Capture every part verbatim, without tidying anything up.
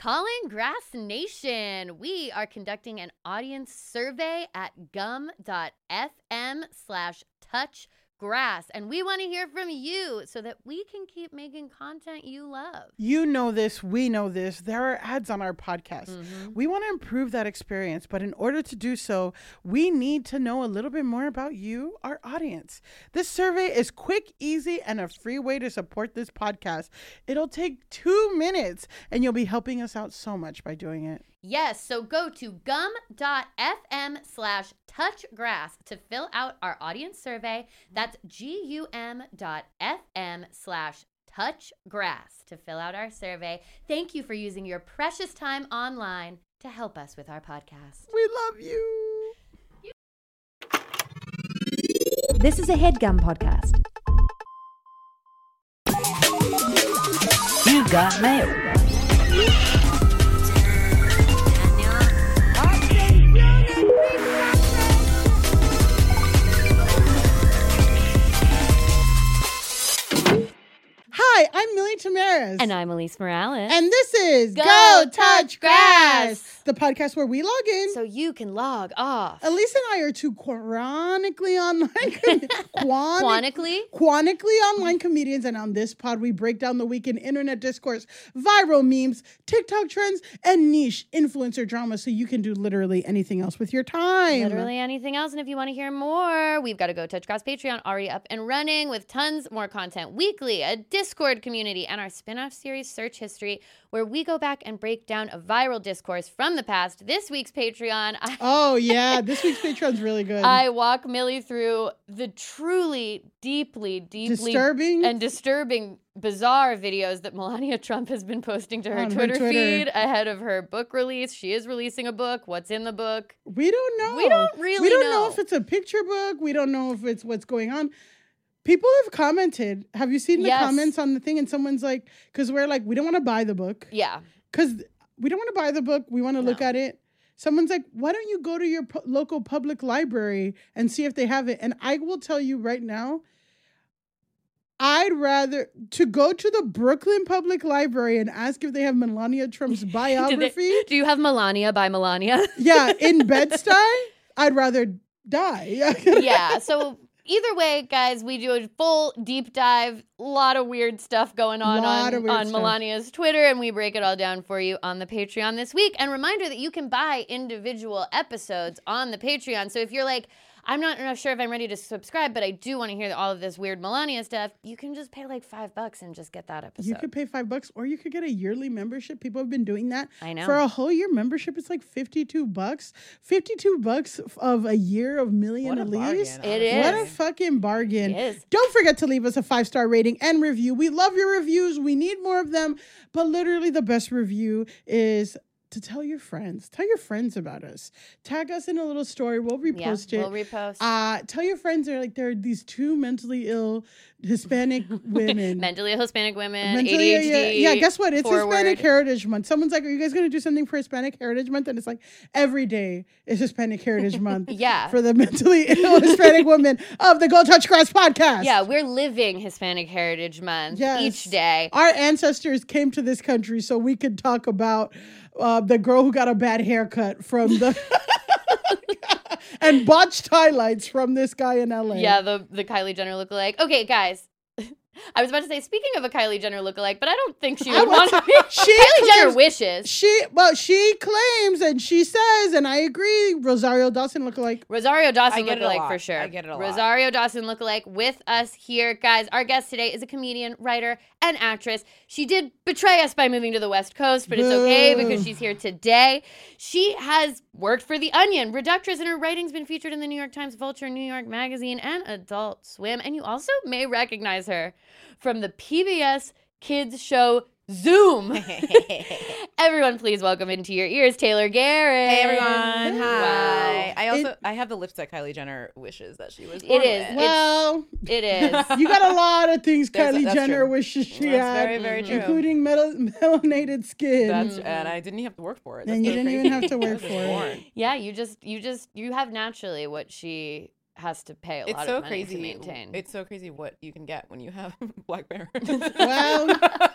Calling Grass Nation. We are conducting an audience survey at gum.fm slash touch grass. And we want to hear from you so that we can keep making content you love. You know this. We know this. There are ads on our podcast. Mm-hmm. We want to improve that experience. But in order to do so, we need to know a little bit more about you, our audience. This survey is quick, easy, and a free way to support this podcast. It'll take two minutes, and you'll be helping us out so much by doing it. Yes, so go to gum.fm slash touchgrass to fill out our audience survey. That's gum.fm slash touchgrass to fill out our survey. Thank you for using your precious time online to help us with our podcast. We love you. This is a HeadGum podcast. You got mail. Hi, I'm Millie Tamaris. And I'm Elise Morales. And this is Go Go, Touch Touch Grass, Grass, the podcast where we log in. so you can log off. Elise and I are two chronically online, com- quani- Quantically? chronically online comedians, and on this pod, we break down the week in internet discourse, viral memes, TikTok trends, and niche influencer drama, so you can do literally anything else with your time. Literally anything else. And if you want to hear more, we've got a Go Touch Grass Patreon already up and running with tons more content weekly, a Discord community, and our spin-off series Search History, where we go back and break down a viral discourse from the past. This week's Patreon, I, Oh yeah, this week's Patreon's really good. I walk Millie through the truly, deeply, deeply Disturbing and disturbing, bizarre videos that Melania Trump has been posting to her On her Twitter, Twitter. feed ahead of her book release. She is releasing a book. What's in the book? We don't know. We don't really We don't know. know if it's a picture book. We don't know if it's what's going on. People have commented. Have you seen the Yes. comments on the thing? And someone's like, because we're like, we don't want to buy the book. Yeah. Because we don't want to buy the book. We want to look No. at it. Someone's like, why don't you go to your pu- local public library and see if they have it? And I will tell you right now, I'd rather to go to the Brooklyn Public Library and ask if they have Melania Trump's Do, they- biography. do you have Melania by Melania? Yeah, in Bed-Stuy, I'd rather die. Yeah. So either way, guys, we do a full deep dive. A lot of weird stuff going on Lot on, of weird on stuff. Melania's Twitter, and we break it all down for you on the Patreon this week. And reminder that you can buy individual episodes on the Patreon. So if you're like, I'm not enough sure if I'm ready to subscribe, but I do want to hear all of this weird Melania stuff, you can just pay like five bucks and just get that episode. You could pay five bucks, or you could get a yearly membership. People have been doing that. I know. For a whole year membership, it's like fifty-two bucks. fifty-two bucks of a year of Million What a Elise. bargain, It is. What a fucking bargain. It is. Don't forget to leave us a five-star rating and review. We love your reviews. We need more of them. But literally the best review is to tell your friends. Tell your friends about us. Tag us in a little story. We'll repost yeah, it. We'll repost. Uh, tell your friends they're like there are these two mentally ill Hispanic women. Mentally ill Hispanic women, Mentally, A D H D. yeah, yeah, guess what? It's forward. Hispanic Heritage Month. Someone's like, are you guys going to do something for Hispanic Heritage Month? And it's like, every day is Hispanic Heritage Month. Yeah. For the mentally ill Hispanic women of the Go Touch Grass podcast. Yeah, we're living Hispanic Heritage Month Yes. each day. Our ancestors came to this country so we could talk about uh, the girl who got a bad haircut from the... and botched highlights from this guy in L A. Yeah, the the Kylie Jenner lookalike. Okay, guys. I was about to say, speaking of a Kylie Jenner lookalike, but I don't think she I would was- want to be. She Kylie Jenner claims- wishes. She, well, she claims and she says, and I agree, Rosario Dawson lookalike. Rosario Dawson I get it a lookalike lot. for sure. I get it a lot. Rosario Dawson lookalike with us here. Guys, our guest today is a comedian, writer, and actress. She did betray us by moving to the West Coast, but it's okay Boo. because she's here today. She has worked for The Onion, Reductress, and her writing's been featured in the New York Times, Vulture, New York Magazine, and Adult Swim. And you also may recognize her from the P B S kids show Zoom. Everyone, please welcome into your ears Taylor Garrett. Hey everyone! Hi. Wow. I also It- I have the lips that Kylie Jenner wishes that she was. It born is. with. Well, It is. you got a lot of things There's a- Kylie that's Jenner true. wishes she That's had, very very true. including mel- melanated skin. That's and I didn't even have to work for it. That's And you so didn't even crazy. have to I work was just for it. born. Yeah, you just you just you have naturally what she has to pay a It's lot so of money crazy. to maintain. It's so crazy what you can get when you have black parents. Well,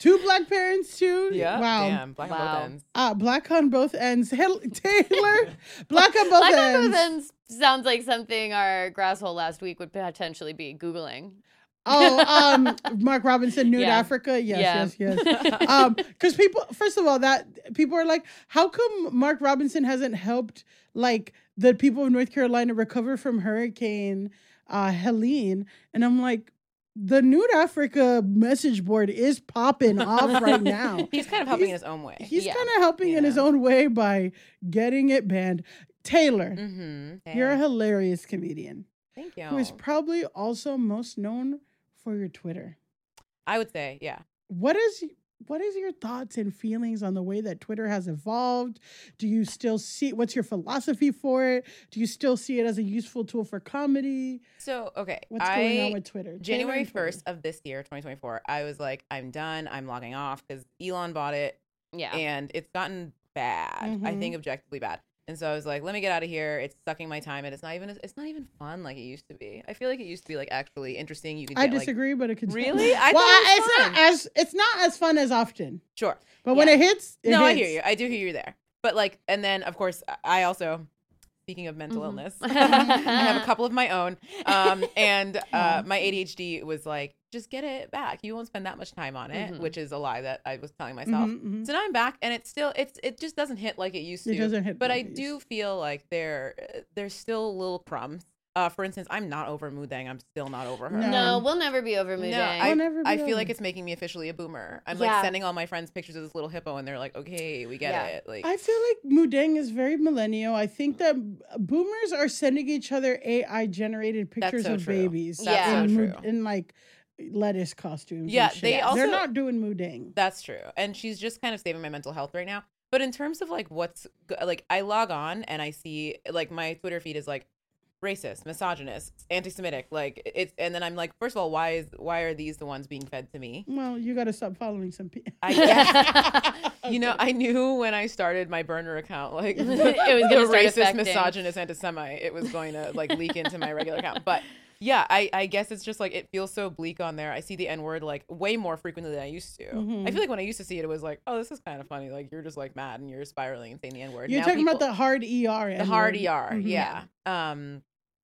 Two black parents too. Yeah. Wow. Damn. Black on Wow. both ends. Uh, black on both ends. Hel- Taylor, black on both Black on ends. both ends sounds like something our grasshole last week would potentially be Googling. Oh, um, Mark Robinson, Nude Yeah. Africa. Yes, Yeah. yes, yes. Um, because people, first of all, that people are like, how come Mark Robinson hasn't helped like the people of North Carolina recover from Hurricane uh, Helene? And I'm like, the Nude Africa message board is popping off right now. He's kind of helping in his own way. He's Yeah. kind of helping in his Yeah. own way by getting it banned. Taylor, Mm-hmm. you're a hilarious comedian Thank you. who is probably also most known for your Twitter. I would say, yeah. What is what is your thoughts and feelings on the way that Twitter has evolved? Do you still see what's your philosophy for it? Do you still see it as a useful tool for comedy? So, okay. What's I, going on with Twitter? Taylor January and Twitter. first of this year, twenty twenty-four, I was like, I'm done. I'm logging off because Elon bought it Yeah. and it's gotten bad. I Mhm. think objectively bad. And so I was like, let me get out of here. It's sucking my time, and it's not even it's not even fun like it used to be. I feel like it used to be like actually interesting. You could I get, like, disagree, but it can Really? I well, thought it was it's fun. not as it's not as fun as often. sure. But when Yeah. it hits, it No, I hits. hear you. I do hear you there. But like, and then of course, I also, speaking of mental Mhm. illness, I have a couple of my own. Um, and uh, my A D H D was like, just get it back. You won't spend that much time on it, Mhm. which is a lie that I was telling myself. Mhm, mhm. So now I'm back, and it's still, it's, it just doesn't hit like it used to. It doesn't hit But I like it do used feel like there, there's still little crumbs. Uh, for instance, I'm not over Mudang. I'm still not over her. No. No, we'll never be over No, Mudang. I, We'll never be I feel over. like it's making me officially a boomer. I'm Yeah. like sending all my friends pictures of this little hippo, and they're like, "Okay, we get Yeah. it." Like, I feel like Mudang is very millennial. I think that boomers are sending each other A I generated pictures so of true. babies. That's in so Mud- true. in like lettuce costumes. Yeah, and shit. they also- they're not doing Mudang. That's true. And she's just kind of saving my mental health right now. But in terms of like what's go- like, I log on and I see like my Twitter feed is like racist, misogynist, anti-Semitic. Like it's, and then I'm like, first of all, why is why are these the ones being fed to me? Well, you got to stop following some people. I guess, you know, I knew when I started my burner account, like It was the gonna start racist, affecting. misogynist, anti-Semite, it was going to like leak into my regular account. But yeah, I, I guess it's just like it feels so bleak on there. I see the N word like way more frequently than I used to. Mhm. I feel like when I used to see it, it was like, oh, this is kind of funny. Like you're just like mad and you're spiraling and saying the N word. You're Now talking about people- the hard E R. the hard N-word. E R, Mhm. yeah. Um,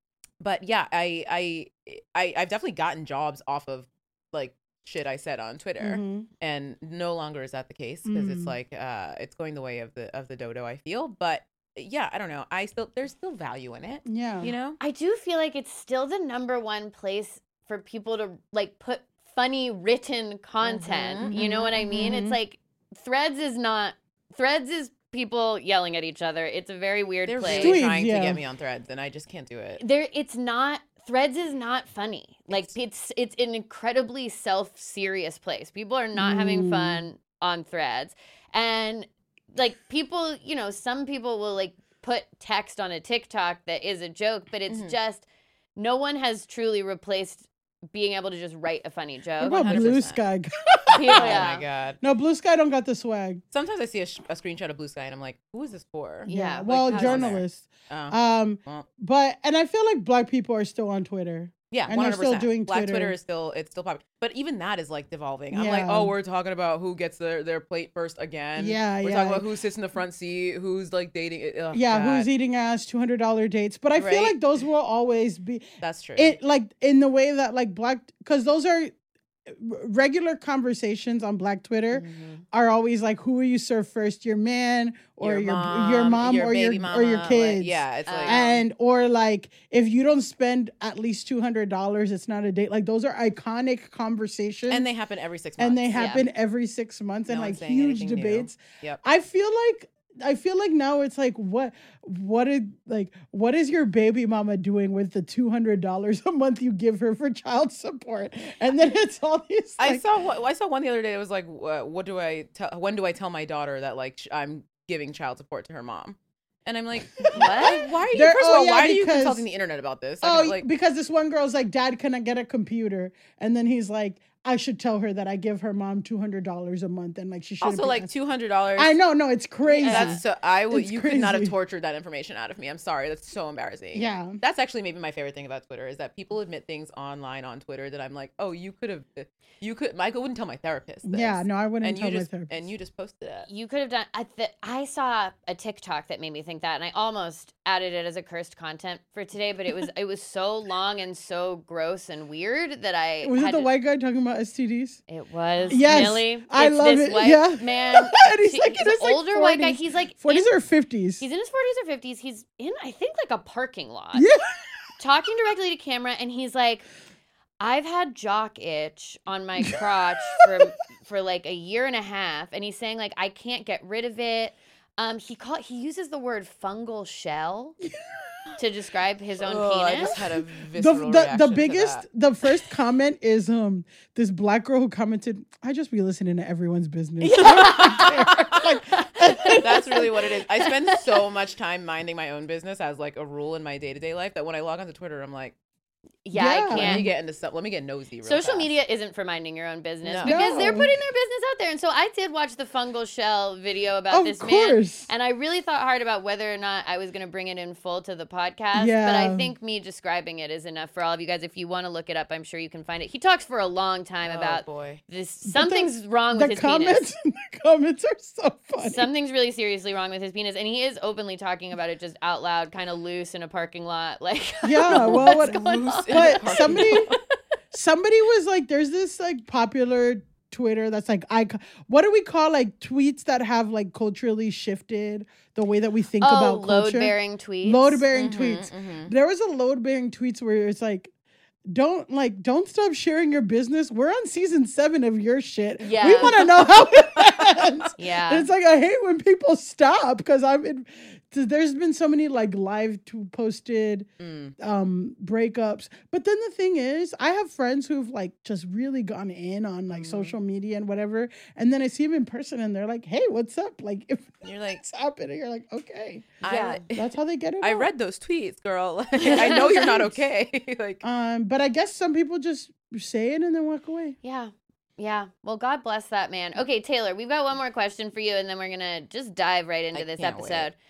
but yeah, I I I I've definitely gotten jobs off of like shit I said on Twitter, Mhm. and no longer is that the case because it's Mm. like uh it's going the way of the of the dodo. I feel, but yeah, I don't know. I still there's still value in it, Yeah. you know. I do feel like it's still the number one place for people to like put funny written content. Mhm, You know what I mean? mhm. It's like Threads is not Threads is people yelling at each other. It's a very weird They're place. really Tweets, trying yeah. to get me on Threads, and I just can't do it. There it's not Threads is not funny. Like It's- it's it's an incredibly self-serious place. People are not having Mm. fun on Threads. And like people, you know, some people will like put text on a TikTok that is a joke, but it's Mhm. just no one has truly replaced being able to just write a funny What joke. about one hundred Blue percent. Sky? People- Oh yeah. my god. No, Blue Sky don't got the swag. Sometimes I see a, sh- a screenshot of Blue Sky, and I'm like, who is this for? Yeah, like, Well, how's it on there? journalists. Oh. Um, Well. but and I feel like black people are still on Twitter. Yeah, And one they're hundred still percent. doing Black Twitter. Twitter is still it's still popular, but even that is like devolving. I'm like, Yeah. oh, we're talking about who gets their, their plate first again. Yeah, we're yeah. talking about who sits in the front seat, who's like dating. Ugh, Yeah, God. who's eating ass, two hundred dollar dates. But I feel Right? like those will always be That's true. it, like in the way that like black, because those are regular conversations on Black Twitter Mhm. are always like, who will you serve first, your man or your your mom, your or your baby or your mama, kids? Like, yeah, it's like Um, And or like if you don't spend at least two hundred dollars, it's not a date. Like those are iconic conversations, and they happen every six months. and they yeah. happen every six months and No like one's saying huge anything new. debates. Yep. I feel like I feel like now it's like what what is like what is your baby mama doing with the two hundred dollars a month you give her for child support? And then it's all these. I like- saw one- I saw one the other day. It was like, uh, what do I tell? When do I tell my daughter that like sh- I'm giving child support to her mom? And I'm like, what? Like, why are you? There- First oh, of all, yeah, why are you because- consulting the internet about this? Oh, Second, like, because this one girl's like, Dad, can I get a computer? And then he's like, I should tell her that I give her mom two hundred dollars a month and like she should Also, like two hundred dollars. I know, no, it's crazy. That's so. I would. It's You could not have crazy. tortured that information out of me. I'm sorry. That's so embarrassing. Yeah. That's actually maybe my favorite thing about Twitter is that people admit things online on Twitter that I'm like, oh, you could have. You could. Michael wouldn't tell my therapist. This. Yeah, no, I wouldn't and tell you my just, therapist. And you just posted it. You could have done. I, th- I saw a TikTok that made me think that, and I almost added it as a cursed content for today, but it was it was so long and so gross and weird that I Was it had the to- white guy talking about S T Ds? It was Yes, Millie. I It's love this it, white yeah. man. And he's He- like in an his, like, older white guy. forties. He's like forties in- or fifties? He's in his forties or fifties. He's in, I think, like a parking lot, Yeah. talking directly to camera, and he's like, I've had jock itch on my crotch for for like a year and a half, and he's saying like I can't get rid of it. Um, he call he uses the word fungal shell to describe his own Oh, I penis. just had a The, visceral the, reaction the to biggest, that. the first comment is um this black girl who commented, I just be listening to everyone's business. Like, That's really what it is. I spend so much time minding my own business as like a rule in my day to day life that when I log onto Twitter, I'm like, yeah, Yeah. I let me can't. get into stuff. Let me get nosy. Real Social fast. media isn't for minding your own business No. because they're No. putting their business out there. And so I did watch the fungal shell video about Of this man. course. And I really thought hard about whether or not I was going to bring it in full to the podcast. But Yeah. I think me describing it is enough for all of you guys. If you want to look it up, I'm sure you can find it. He talks for a long time Oh, about boy. this. Something's wrong with the his comments, penis. the comments are so funny. Something's really seriously wrong with his penis. And he is openly talking about it just out loud, kind of loose in a parking lot. Like, I don't Yeah, know well, what's what- going Loose on. in the but parking somebody lot. somebody was like, there's this like popular Twitter that's like, I what do we call like tweets that have like culturally shifted the way that we think Oh, about culture? load bearing tweets. Load bearing Mhm, tweets. mhm. There was a load bearing tweets where it's like, don't like don't stop sharing your business. We're on season seven of your shit. Yeah. We want to know how it ends. Yeah. And it's like I hate when people stop because I'm in, so there's been so many like live to posted Mm. um breakups. But then the thing is, I have friends who've like just really gone in on like Mhm. social media and whatever. And then I see them in person and they're like, hey, what's up? Like if You're like, it's happening, you're like, okay. Yeah. I, That's how they get it. I out. read those tweets, girl. I know you're not okay. Like, Um, but I guess some people just say it and then walk away. Yeah. Yeah. Well, God bless that man. Okay, Taylor, we've got one more question for you, and then we're going to just dive right into I this can't wait. episode.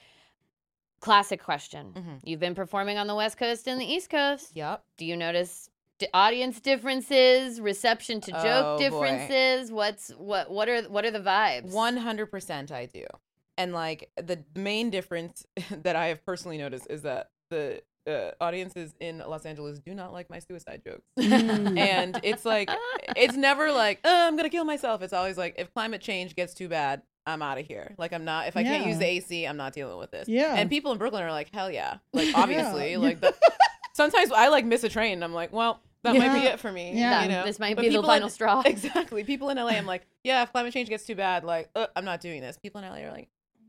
Classic question. Mhm. You've been performing on the West Coast and the East Coast. yep. Do you notice d- audience differences, reception to joke Oh, boy. differences? What's what what are what are the vibes? one hundred percent I do. And like the main difference that I have personally noticed is that the uh, audiences in Los Angeles do not like my suicide jokes. And it's like, it's never like, oh, I'm going to kill myself. It's always like, if climate change gets too bad, I'm out of here. Like, I'm not, if I can't Yeah. use the A C, I'm not dealing with this. Yeah. And people in Brooklyn are like, hell yeah. Like, obviously. Yeah. Like, the, sometimes I like miss a train and I'm like, well, that might be Yeah. it for me. Yeah. You know? This might But be the people final in- straw. Exactly. People in L A, I'm like, yeah, if climate change gets too bad, like, uh, I'm not doing this. People in L A are like,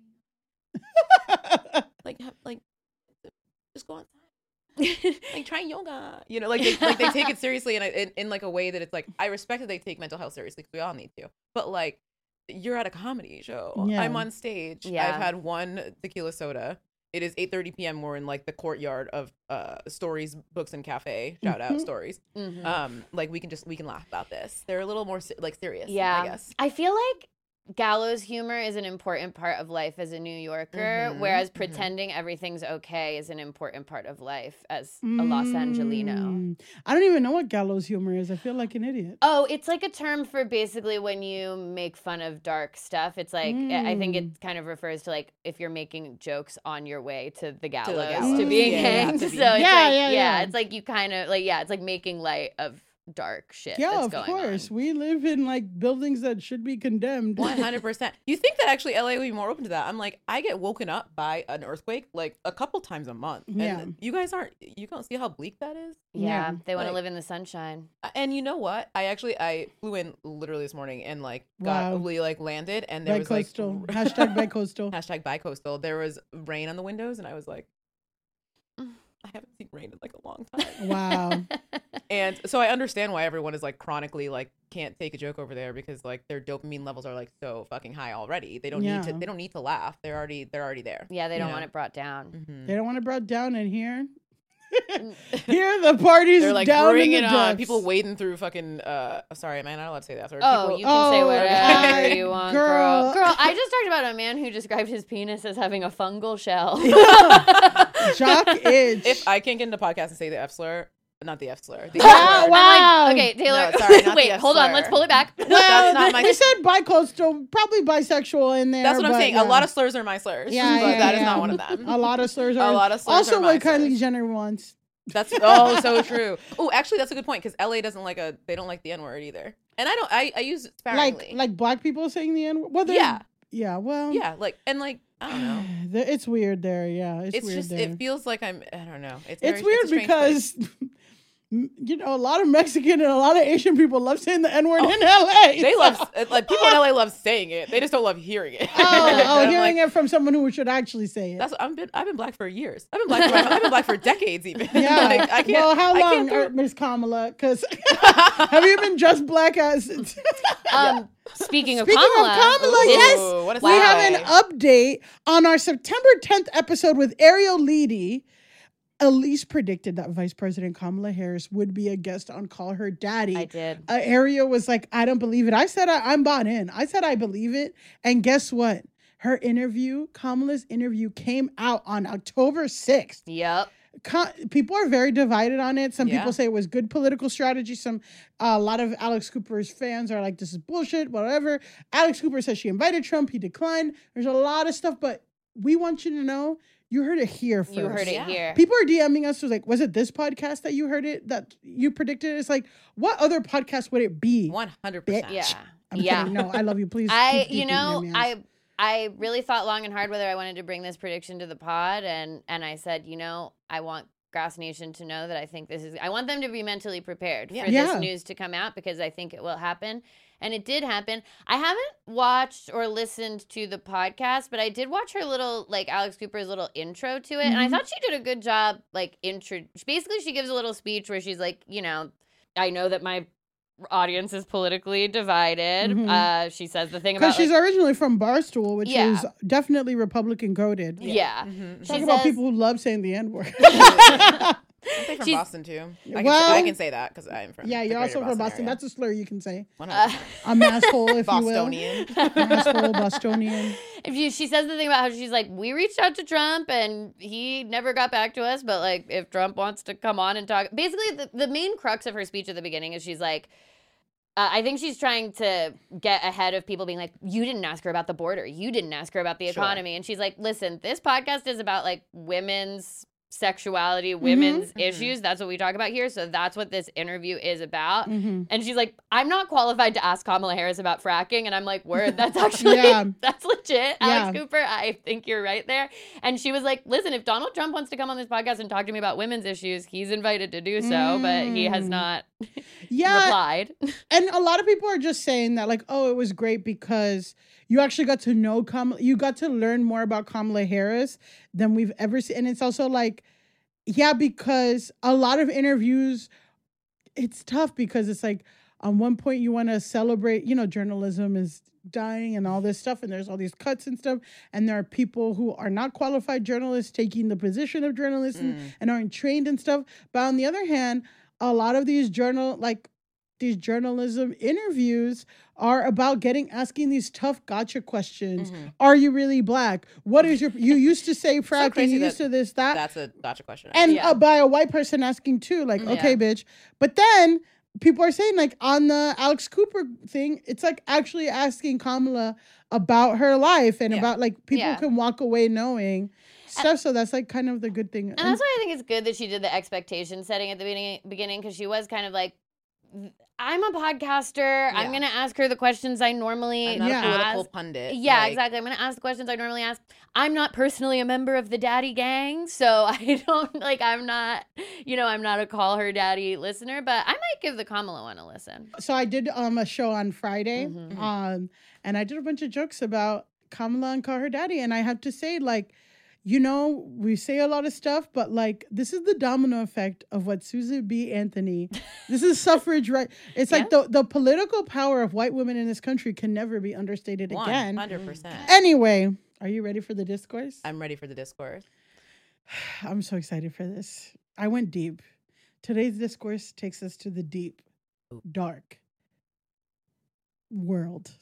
like, have, like, just go outside. Like, try yoga. You know, like they, like they take it seriously, and I, in, in like a way that it's like, I respect that they take mental health seriously because we all need to. But like, you're at a comedy show. Yeah. I'm on stage. Yeah. I've had one tequila soda. It is eight thirty p.m. We're in like the courtyard of uh Stories Books and Cafe. Shout out Mhm. Stories. Mhm. Um, like we can just we can laugh about this. They're a little more se- like serious. Yeah. I guess. I feel like gallows humor is an important part of life as a New Yorker, Mhm, whereas mhm. pretending everything's okay is an important part of life as a Los Angelino. Mm. I don't even know what gallows humor is. I feel like an idiot. Oh, it's like a term for basically when you make fun of dark stuff. It's like, I I think Mm. it kind of refers to like if you're making jokes on your way to the gallows, to, gallows. being Yeah, hanged. to So be- it's Yeah, like, yeah, yeah. it's like you kind of like, yeah, it's like making light of dark shit Yeah, that's of going course. on. We live in like buildings that should be condemned. One hundred percent. You think that actually L A would be more open to that? I'm like, I get woken up by an earthquake like a couple times a month. And Yeah. you guys aren't. You don't see how bleak that is. Yeah, Yeah. they want to Like- live in the sunshine. Uh, And you know what? I actually I flew in literally this morning and like got Wow. we like landed and there was like Bi-coastal. Hashtag bi-coastal. hashtag bi-coastal. There was rain on the windows and I was like, I haven't seen rain in like a long time. Wow. And so I understand why everyone is like chronically like can't take a joke over there because like their dopamine levels are like so fucking high already. They don't need to Yeah. they don't need to laugh. They're already they're already there. Yeah, they don't Yeah. want it brought down. Mhm. They don't want it brought down in here. Here the party's They're like, down bring in it the on. depths. People wading through fucking. Uh, sorry, am I not allowed to say that? Or Oh, people, you can say Oh, whatever God, you want, girl. girl. Girl, I just talked about a man who described his penis as having a fungal shell. Jock itch. If I can't get into podcast and say the F slur, not the F slur. The Wow, F I'm word. wow. like, okay, Taylor. No, sorry, not wait, the F hold on. slur. Let's pull it back. well, That's not my- He said bi-coastal, probably bisexual in there. That's what I'm but saying. yeah. A lot of slurs are my slurs. Yeah, but yeah, that is yeah. not one of them. A lot of slurs A are. lot of slurs also are my what Kylie slurs. Jenner wants. That's oh so true. Oh, actually, that's a good point because L A doesn't like a they don't like the N word either, and I don't. I, I use it sparingly. Like like black people saying the N word. Well, there's- yeah, yeah. Well, yeah. Like and like I don't know. there- it's weird there. Yeah, it's, It's weird just there. it feels like I'm. I don't know. It's It's very, weird a strange place. because you know a lot of Mexican and a lot of Asian people love saying the N word in L A. they so- love like people in L A love saying it. They just don't love hearing it. Oh, oh And I'm hearing like, it from someone who should actually say it. That's I've been I've been black for years. I've been black for I've been black for decades even. Yeah. like, I can't. Well, how I long, can't go- uh, Miss Kamala? Because have you been just black as? Um, speaking of Speaking of Kamala, Kamala, this- yes, Ooh, what a we have segue. an update on our September tenth episode with Ariel Leedy. Elise predicted that Vice President Kamala Harris would be a guest on Call Her Daddy. I did. Uh, Ariel was like, I don't believe it. I said, I, I'm bought in. I said, I believe it. And guess what? Her interview, Kamala's interview, came out on October sixth. Yep. Co- people are very divided on it. Some Yeah. people say it was good political strategy. Some, uh, a lot of Alex Cooper's fans are like, this is bullshit, whatever. Alex Cooper says she invited Trump. He declined. There's a lot of stuff, but we want you to know you heard it here first. You heard it Yeah. here. People are DMing us, was like, was it this podcast that you heard it, that you predicted? It's like, what other podcast would it be? One hundred percent. Yeah. I'm yeah. kidding. No, I love you. Please. I, keep you DMing know, me. I, I really thought long and hard whether I wanted to bring this prediction to the pod, and and I said, you know, I want Grass Nation to know that I think this is. I want them to be mentally prepared Yeah. for Yeah. this news to come out because I think it will happen, and it did happen. I haven't watched or listened to the podcast, but I did watch her little, like Alex Cooper's little intro to it, and I Mhm. thought she did a good job. Like intro, basically, she gives a little speech where she's like, you know, I know that my audience is politically divided. Mhm. Uh, she says the thing about Because she's like, originally from Barstool, which Yeah. is definitely Republican coded. yeah. Mm-hmm. She Talk about says- people who love saying the N word. I'm from She's- Boston too. I can, Well- say, I can say that because I'm from. Yeah, the you're greater also from Boston. area. That's a slur you can say. one Uh, hundred percent. I'm asshole, if you will. Bostonian. Asshole, Bostonian. If you, she says the thing about how she's like, we reached out to Trump and he never got back to us, but like, if Trump wants to come on and talk, basically the, the main crux of her speech at the beginning is she's like, uh, I think she's trying to get ahead of people being like, you didn't ask her about the border. You didn't ask her about the Sure. economy. And she's like, listen, this podcast is about like women's sexuality, women's Mhm. issues. That's what we talk about here. So that's what this interview is about. hmm And she's like, I'm not qualified to ask Kamala Harris about fracking. And I'm like, word, that's actually, Yeah. that's legit. Alex Yeah. Cooper, I think you're right there. And she was like, listen, if Donald Trump wants to come on this podcast and talk to me about women's issues, he's invited to do so, but he has Mm. not Yeah. replied. And a lot of people are just saying that, like, oh, it was great because you actually got to know Kamala. You got to learn more about Kamala Harris than we've ever seen. And it's also like, yeah, because a lot of interviews, it's tough because it's like, on one point you want to celebrate, you know, journalism is dying and all this stuff, and there's all these cuts and stuff, and there are people who are not qualified journalists taking the position of journalists and, Mm. and aren't trained and stuff. But on the other hand, a lot of these journal like these journalism interviews are about getting asking these tough gotcha questions. Mhm. Are you really black? What is your you used to say fracking, crazy you used that to this, that. That's a gotcha question. And Yeah. uh, by a white person asking too, like, Yeah. okay, bitch. But then people are saying, like, on the Alex Cooper thing, it's like actually asking Kamala about her life and Yeah. about like people Yeah. can walk away knowing stuff. So that's like kind of the good thing. And that's why I think it's good that she did the expectation setting at the beginning, beginning because she was kind of like, I'm a podcaster. I'm Yeah. going to ask her the questions I normally I'm not Yeah. a political ask. pundit. Yeah, like, exactly. I'm going to ask the questions I normally ask. I'm not personally a member of the daddy gang, so I don't, like, I'm not, you know, I'm not a Call Her Daddy listener, but I might give the Kamala one a listen. So I did um a show on Friday, Mhm. um, and I did a bunch of jokes about Kamala and Call Her Daddy, and I have to say, like, you know, we say a lot of stuff, but like this is the domino effect of what Susan B. Anthony. This is suffrage, right? It's like the the political power of white women in this country can never be understated again. one hundred percent. Anyway, are you ready for the discourse? I'm ready for the discourse. I'm so excited for this. I went deep. Today's discourse takes us to the deep, dark world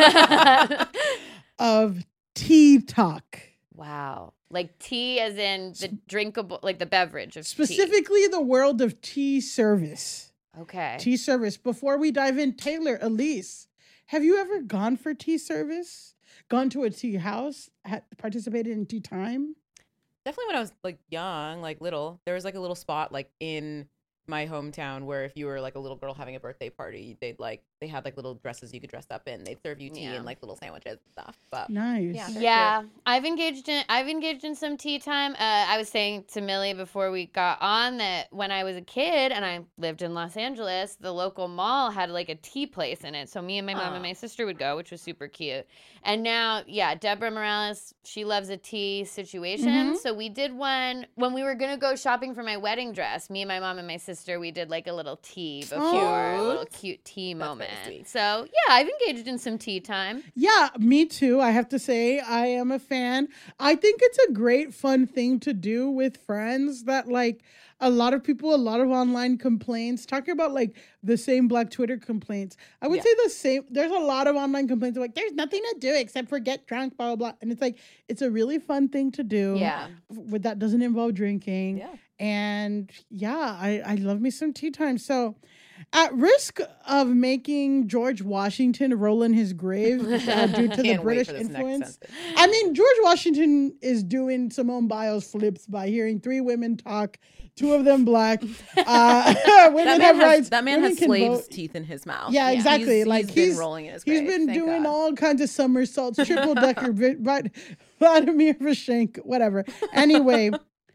of tea talk. Wow. Like tea as in the drinkable, like the beverage of Specifically tea. The world of tea service. Okay. Tea service. Before we dive in, Taylor, Elise, have you ever gone for tea service? Gone to a tea house? Had participated in tea time? Definitely when I was like young, like little, there was like a little spot like in my hometown where if you were like a little girl having a birthday party, they'd like they had like little dresses you could dress up in. They'd serve you tea Yeah. and like little sandwiches and stuff. But nice. Yeah, Yeah, I've engaged in I've engaged in some tea time. Uh, I was saying to Millie before we got on that when I was a kid and I lived in Los Angeles, the local mall had like a tea place in it. So me and my mom Oh. and my sister would go, which was super cute. And now, yeah, Deborah Morales, she loves a tea situation. Mhm. So we did one when we were gonna go shopping for my wedding dress. Me and my mom and my sister, we did like a little tea before, a little cute tea That's very moment. sweet. So yeah, I've engaged in some tea time. Yeah, me too. I have to say, I am a fan. I think it's a great, fun thing to do with friends that, like, a lot of people, a lot of online complaints, talking about, like, the same Black Twitter complaints. I would Yeah. say the same. There's a lot of online complaints like, there's nothing to do except for get drunk, blah, blah, blah. And it's like, it's a really fun thing to do. Yeah. With that doesn't involve drinking. yeah. And yeah, I, I love me some tea time. So, at risk of making George Washington roll in his grave uh, due to the Can't wait British for this influence, next sentence. I mean, George Washington is doing Simone Biles flips by hearing three women talk, two of them black. Uh, women That man have has, rights. that man women has can slaves' vote. teeth in his mouth. Yeah, exactly. He's, Like, he's he's- been rolling in his He's grave. been Thank doing God. all kinds of somersaults, triple decker, but Vladimir Vashenko, whatever. Anyway.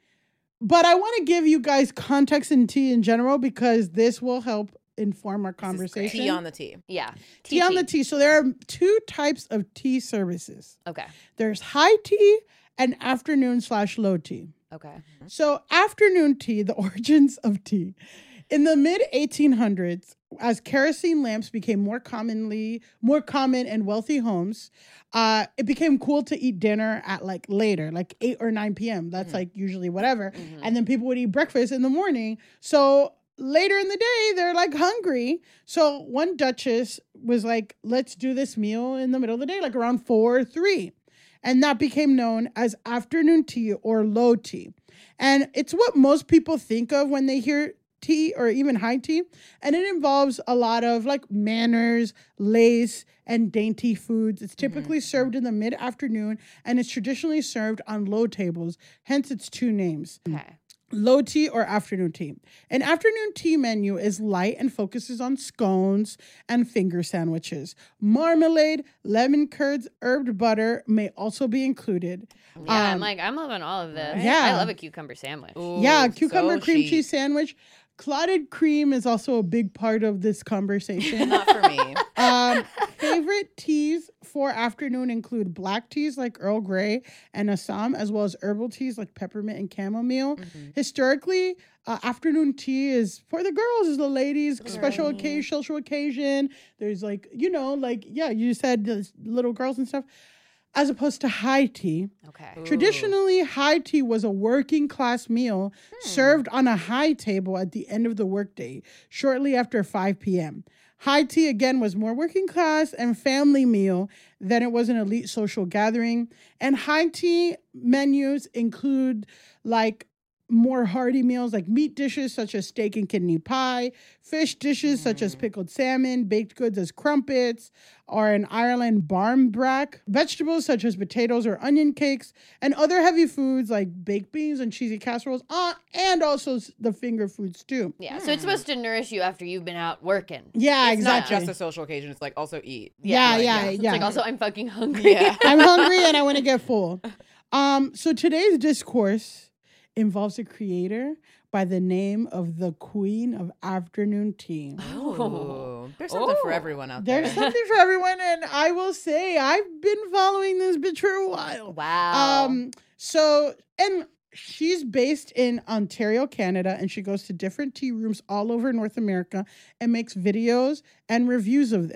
But I want to give you guys context in tea in general because this will help inform our This is great. conversation. Tea on the tea. Yeah. Tea on the tea. So there are two types of tea services. Okay. There's high tea and afternoon slash low tea. Okay. So afternoon tea, the origins of tea. In the mid eighteen hundreds, as kerosene lamps became more commonly more common in wealthy homes, uh, it became cool to eat dinner at like later, like eight or nine p.m. That's Mm-hmm. like usually whatever. Mhm. And then people would eat breakfast in the morning. So later in the day, they're like hungry. So one duchess was like, let's do this meal in the middle of the day, like around four or three. And that became known as afternoon tea or low tea. And it's what most people think of when they hear tea or even high tea. And it involves a lot of like manners, lace, and dainty foods. It's typically Mm-hmm. served in the mid-afternoon and it's traditionally served on low tables, hence its two names. Okay. Low tea or afternoon tea. An afternoon tea menu is light and focuses on scones and finger sandwiches. Marmalade, lemon curds, herbed butter may also be included. Yeah, I'm Um, like, I'm loving all of this. Yeah. I love a cucumber sandwich. Ooh, yeah, cucumber so cream chic. cheese sandwich. Clotted cream is also a big part of this conversation. Not for me. Um, favorite teas for afternoon include black teas like Earl Grey and Assam, as well as herbal teas like peppermint and chamomile. Mm-hmm. Historically, uh, afternoon tea is for the girls, is the ladies' special Right. occasion, social occasion. There's like, you know, like, yeah, you said the little girls and stuff, as opposed to high tea. Okay. Ooh. Traditionally, high tea was a working class meal served on a high table at the end of the workday, shortly after five p.m. High tea, again, was more working class and family meal than it was an elite social gathering. And high tea menus include like more hearty meals like meat dishes such as steak and kidney pie, fish dishes such as pickled salmon, baked goods as crumpets, or in Ireland, barmbrack, vegetables such as potatoes or onion cakes, and other heavy foods like baked beans and cheesy casseroles, uh, and also s- the finger foods too. Yeah, so it's supposed to nourish you after you've been out working. Yeah, It's not exactly. just a social occasion. It's like also eat. yeah, like, yeah, yeah. It's yeah. like also, I'm fucking hungry. Yeah. I'm hungry and I want to get full. Um, so today's discourse involves a creator by the name of the Queen of Afternoon Tea. Ooh. There's something for Oh. everyone out There's there. something for everyone, and I will say I've been following this bitch for a while. Wow. Um, so and she's based in Ontario, Canada, and she goes to different tea rooms all over North America and makes videos and reviews of them.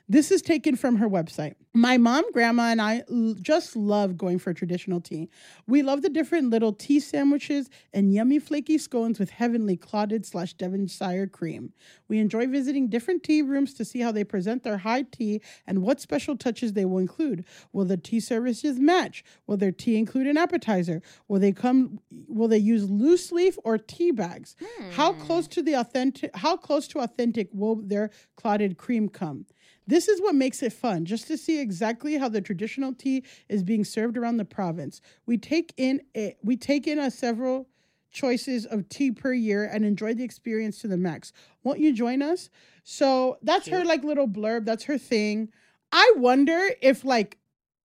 This is taken from her website. My mom, grandma, and I l- just love going for traditional tea. We love the different little tea sandwiches and yummy flaky scones with heavenly clotted slash Devonshire cream. We enjoy visiting different tea rooms to see how they present their high tea and what special touches they will include. Will the tea services match? Will their tea include an appetizer? Will they come? Will they use loose leaf or tea bags? Hmm. How close to the authentic? How close to authentic will their clotted cream come? This is what makes it fun, just to see exactly how the traditional tea is being served around the province. We take in a, we take in a several choices of tea per year and enjoy the experience to the max. Won't you join us? So that's Cute. Her like little blurb. That's her thing. I wonder if like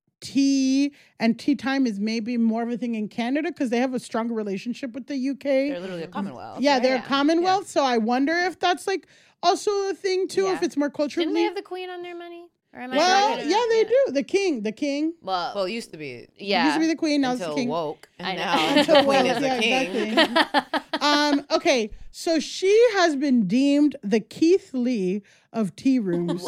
tea and tea time is maybe more of a thing in Canada because they have a stronger relationship with the U K. They're literally a Commonwealth. Yeah, right? they're yeah. a Commonwealth. Yeah. So I wonder if that's like also a thing too, yeah. if it's more culturally. Didn't they have the Queen on their money? Or am I well, right? yeah, they yeah. do. The king, the king. Well, well, it used to be. Yeah, it used to be the Queen. Now until it's the king. Woke. And I know. now until the Queen woke. is the Yeah, king. exactly. um. Okay, so she has been deemed the Keith Lee of tea rooms.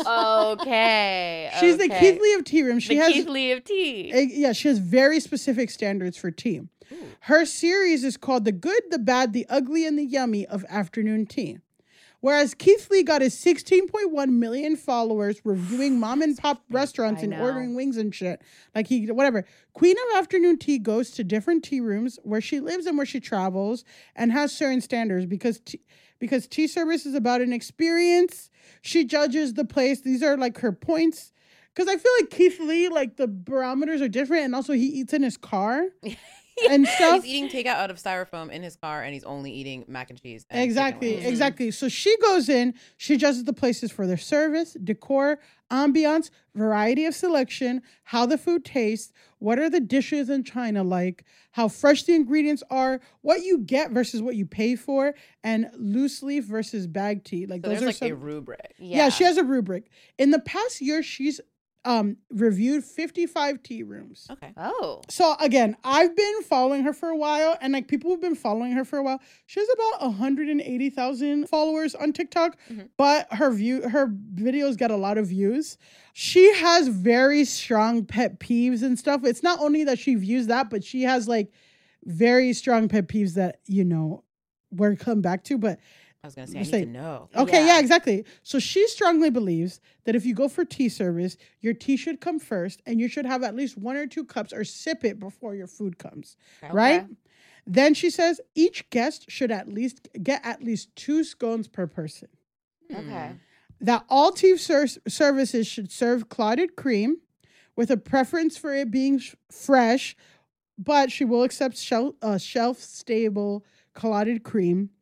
Okay. She's okay. the Keith Lee of tea rooms. She the has Keith Lee of tea. Uh, yeah, she has very specific standards for tea. Ooh. Her series is called The Good, the Bad, the Ugly, and the Yummy of Afternoon Tea. Whereas Keith Lee got his sixteen point one million followers reviewing mom and pop restaurants and ordering wings and shit. Like he, whatever. Queen of Afternoon Tea goes to different tea rooms where she lives and where she travels and has certain standards because tea, because tea service is about an experience. She judges the place. These are like her points. Because I feel like Keith Lee, like the barometers are different. And also he eats in his car. And stuff. He's eating takeout out of styrofoam in his car, and he's only eating mac and cheese. And exactly, exactly. So she goes in, she judges the places for their service, decor, ambiance, variety of selection, how the food tastes, what are the dishes in China like, how fresh the ingredients are, what you get versus what you pay for, and loose leaf versus bag tea. Like so those there's are like some, a rubric. Yeah. yeah, she has a rubric. In the past year, she's um reviewed fifty-five tea rooms. Okay. Oh. So again, I've been following her for a while, and like people who've been following her for a while, she has about one hundred eighty thousand followers on TikTok, mm-hmm. but her view her videos get a lot of views. She has very strong pet peeves and stuff. It's not only that she views that, but she has like very strong pet peeves that, you know, we're come back to, but I was going to say, I need say, to know. Okay, yeah. yeah, exactly. So she strongly believes that if you go for tea service, your tea should come first and you should have at least one or two cups or sip it before your food comes, okay. right? Then she says each guest should at least get at least two scones per person. Okay. That all tea ser- services should serve clotted cream with a preference for it being sh- fresh, but she will accept shelf, uh, shelf-stable clotted cream.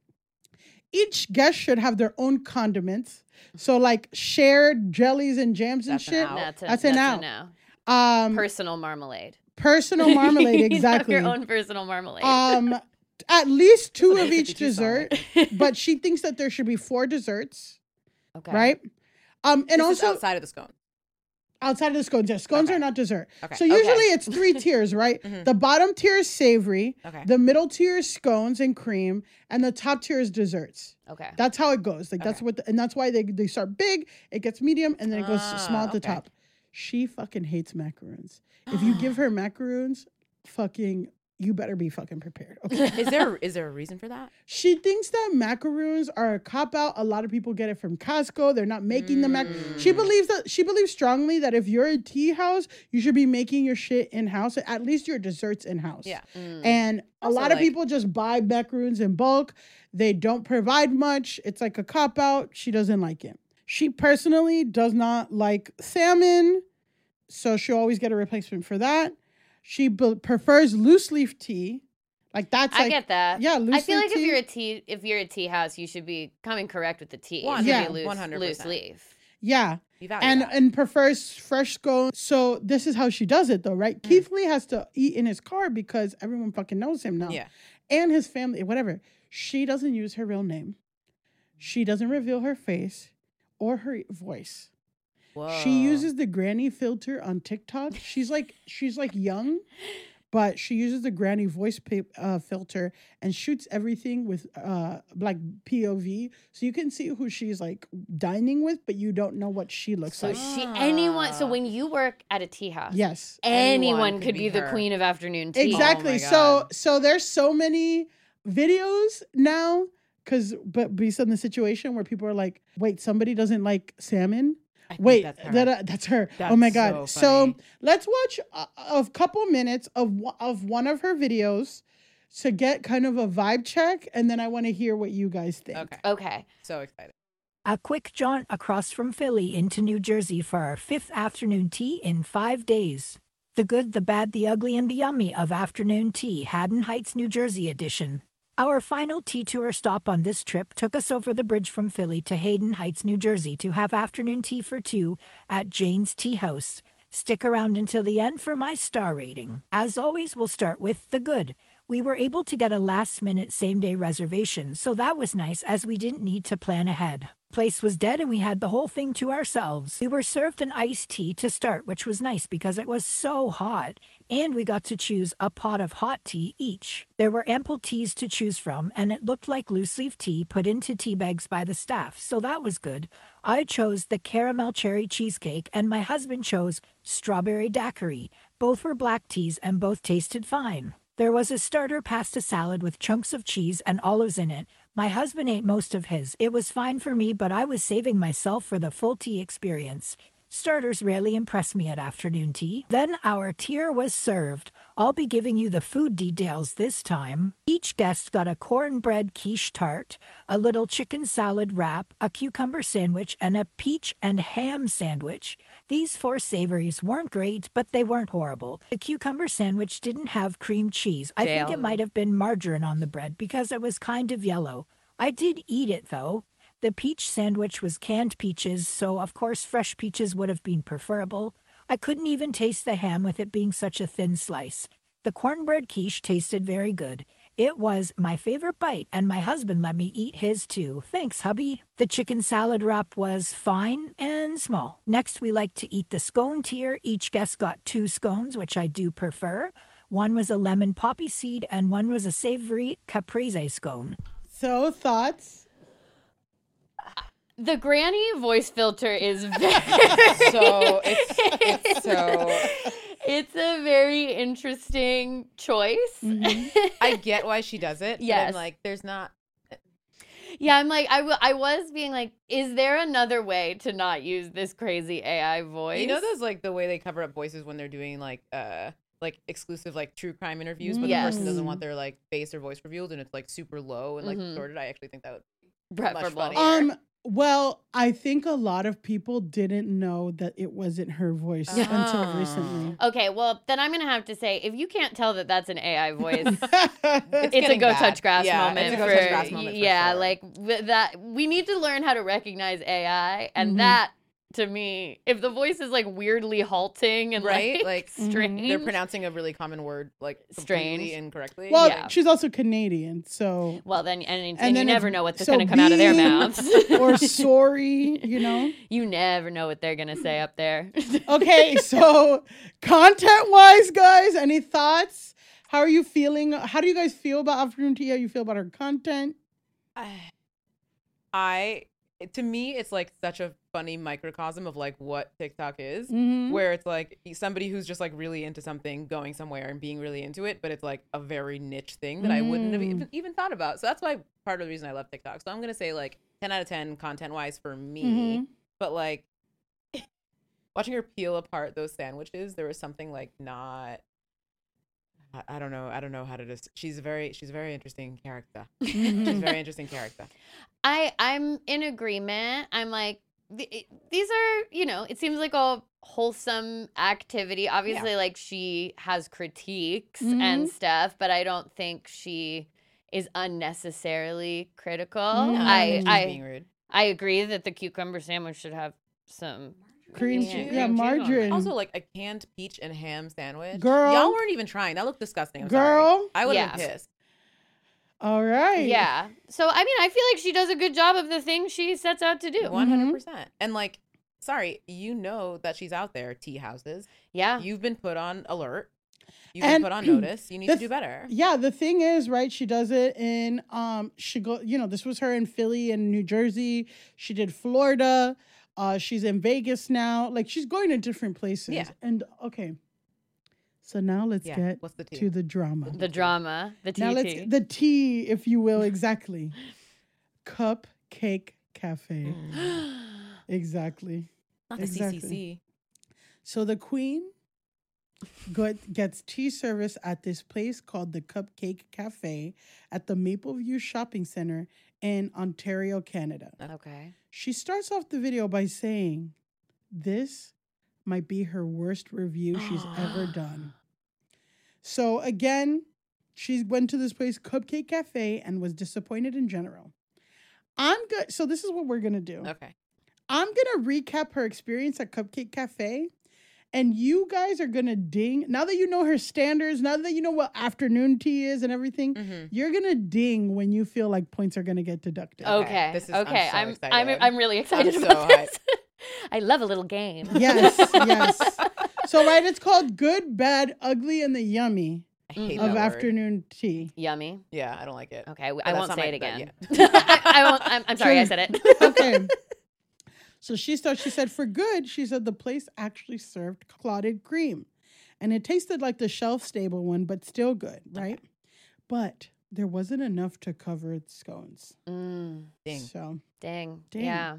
Each guest should have their own condiments. So like shared jellies and jams and that's shit. An that's a, that's an out. out. Um, personal marmalade. Personal marmalade, exactly. You have your own personal marmalade. Um, at least two of each dessert. But she thinks that there should be four desserts. Okay. Right? Um, and this also is outside of the scone. Outside of the scones, yes. Scones okay. are not dessert. Okay. So usually okay. it's three tiers, right? Mm-hmm. The bottom tier is savory. Okay. The middle tier is scones and cream. And the top tier is desserts. Okay. That's how it goes. Like okay. that's what, the, and that's why they, they start big, it gets medium, and then it goes ah, small at the okay. top. She fucking hates macaroons. If you give her macaroons, fucking, you better be fucking prepared. Okay. Is there is there a reason for that? She thinks that macaroons are a cop out. A lot of people get it from Costco. They're not making mm. the mac. She believes that she believes strongly that if you're a tea house, you should be making your shit in house. At least your desserts in house. Yeah. Mm. And also, a lot of like, people just buy macaroons in bulk. They don't provide much. It's like a cop out. She doesn't like it. She personally does not like salmon, so she'll always get a replacement for that. She be- prefers loose leaf tea. Like that's I like, get that. Yeah, loose I feel leaf like tea. if you're a tea if you're a tea house, you should be coming correct with the tea. One, yeah, yeah, loose, one hundred percent. loose leaf. Yeah. You value And that. and prefers fresh scones. So this is how she does it though, right? Mm. Keith Lee has to eat in his car because everyone fucking knows him now. Yeah. And his family, whatever. She doesn't use her real name. She doesn't reveal her face or her voice. Whoa. She uses the granny filter on TikTok. She's like she's like young, but she uses the granny voice pa- uh, filter and shoots everything with uh like P O V, so you can see who she's like dining with, but you don't know what she looks So like. she anyone. So when you work at a tea house, Yes, anyone, Anyone could, could be, be the her. queen of afternoon tea. exactly. Oh my so God. so there's so many videos now, because but based on the situation where people are like, wait, somebody doesn't like salmon. I think Wait, that's her. that, uh, that's her. oh That's my god! so So, funny. let's watch a, a couple minutes of one- of one of her videos to get kind of a vibe check, and then I want to hear what you guys think. Okay. Okay. So excited. A quick jaunt across from Philly into New Jersey for our fifth afternoon tea in five days. The good, the bad, the ugly, and the yummy of afternoon tea, Haddon Heights, New Jersey edition. Our final tea tour stop on this trip took us over the bridge from Philly to Haddon Heights, New Jersey to have afternoon tea for two at Jane's Tea House. Stick around until the end for my star rating. As always, we'll start with the good. We were able to get a last-minute same-day reservation, so that was nice as we didn't need to plan ahead. Place was dead and we had the whole thing to ourselves. We were served an iced tea to start, which was nice because it was so hot. And we got to choose a pot of hot tea each. There were ample teas to choose from, and it looked like loose-leaf tea put into tea bags by the staff, so that was good. I chose the caramel cherry cheesecake, and my husband chose strawberry daiquiri. Both were black teas and both tasted fine. There was a starter pasta salad with chunks of cheese and olives in it. My husband ate most of his. It was fine for me, but I was saving myself for the full tea experience. Starters rarely impress me at afternoon tea. Then our tier was served. I'll be giving you the food details this time. Each guest got a cornbread quiche tart, a little chicken salad wrap, a cucumber sandwich, and a peach and ham sandwich. These four savories weren't great, but they weren't horrible. The cucumber sandwich didn't have cream cheese. I think it Jail. might have been margarine on the bread because it was kind of yellow. I did eat it, though. The peach sandwich was canned peaches, so of course fresh peaches would have been preferable. I couldn't even taste the ham with it being such a thin slice. The cornbread quiche tasted very good. It was my favorite bite, and my husband let me eat his too. Thanks, hubby. The chicken salad wrap was fine and small. Next, we like to eat the scone tier. Each guest got two scones, which I do prefer. One was a lemon poppy seed, and one was a savory caprese scone. So, thoughts? The granny voice filter is very So it's it's so it's a very interesting choice. I get why she does it. But Yes. I'm like, there's not. Yeah, I'm like I, w- I was being like, is there another way to not use this crazy A I voice? You know those like the way they cover up voices when they're doing like uh like exclusive like true crime interviews, but Yes. the person doesn't want their like face or voice revealed and it's like super low and like Mhm. distorted. I actually think that would be much Preferable. funnier. Um. Well, I think a lot of people didn't know that it wasn't her voice Yeah. until Oh. recently. Okay, well then I'm gonna have to say, if you can't tell that that's an A I voice, It's it's a getting go bad. touch grass Yeah, moment. it's a go for, touch grass moment for yeah, sure. like w- that. We need to learn how to recognize A I, and Mhm. that to me, if the voice is like weirdly halting and Right? like, Like, strange, They're pronouncing a really common word like Strange. completely incorrectly. Well, Yeah. she's also Canadian, so Well, then, and, and, And you then never it's- know what's so going to come out of their be- mouths. or sorry, you know. You never know what they're going to say up there. Okay, so content wise, guys, any thoughts? How are you feeling? How do you guys feel about afternoon tea? How you feel about her content? I, I to me it's like such a funny microcosm of like what TikTok is. Mm-hmm. Where it's like somebody who's just like really into something going somewhere and being really into it, but it's like a very niche thing that I wouldn't have Mm. even, even thought about. So that's why part of the reason I love TikTok. So I'm gonna say like ten out of ten content wise for me. Mhm. But like watching her peel apart those sandwiches, there was something like not. I, I don't know. I don't know how to just. She's a very. She's a very interesting character. She's a very interesting character. I I'm in agreement. I'm like th- these are, you know, it seems like a wholesome activity. Obviously, like she has critiques Mhm. and stuff, but I don't think she is unnecessarily critical. No, I she's I being rude. I agree that the cucumber sandwich should have some Cream Yeah, cheese, cream yeah, cheese on it. margarine. Also, like a canned peach and ham sandwich. Girl. Y'all weren't even trying. That looked disgusting. I'm Girl. sorry. I would have Yeah. been pissed. All right. Yeah. So I mean, I feel like she does a good job of the thing she sets out to do. One hundred percent. And like, sorry, you know that she's out there. Tea houses. Yeah. You've been put on alert. You've been And put on notice. You need the to do better. Yeah, the thing is, right, she does it in um she go you know, this was her in Philly and New Jersey. She did Florida. Uh she's in Vegas now. Like she's going to different places. Yeah. And okay. So now let's Yeah. get What's the tea? to the drama. The drama, the now let's T T. the tea, if you will, exactly. Cupcake Cafe. Exactly. Not the Exactly. C C C. So the queen got, gets tea service at this place called the Cupcake Cafe at the Mapleview Shopping Center in Ontario, Canada. Okay. She starts off the video by saying, this might be her worst review she's ever done. So again, she went to this place, Cupcake Cafe, and was disappointed in general. I'm good. So this is what we're going to do. Okay. I'm going to recap her experience at Cupcake Cafe. And you guys are going to ding. Now that you know her standards, now that you know what afternoon tea is and everything, Mm-hmm. you're going to ding when you feel like points are going to get deducted. Okay. This is- I'm okay. so I'm excited. I'm I'm really excited I'm so about this. I love a little game. Yes, yes. So, right, it's called Good, Bad, Ugly, and the Yummy I hate of that word. afternoon tea. Yummy. Yeah, I don't like it. Okay, But I that's won't not say my- it but again. I, I won't. I'm, I'm sorry, I Sure. said it. Okay. So she starts, she said, for good, she said the place actually served clotted cream. And it tasted like the shelf-stable one, but still good, right? But there wasn't enough to cover its scones. Mm, Ding. So dang. Dang. Yeah.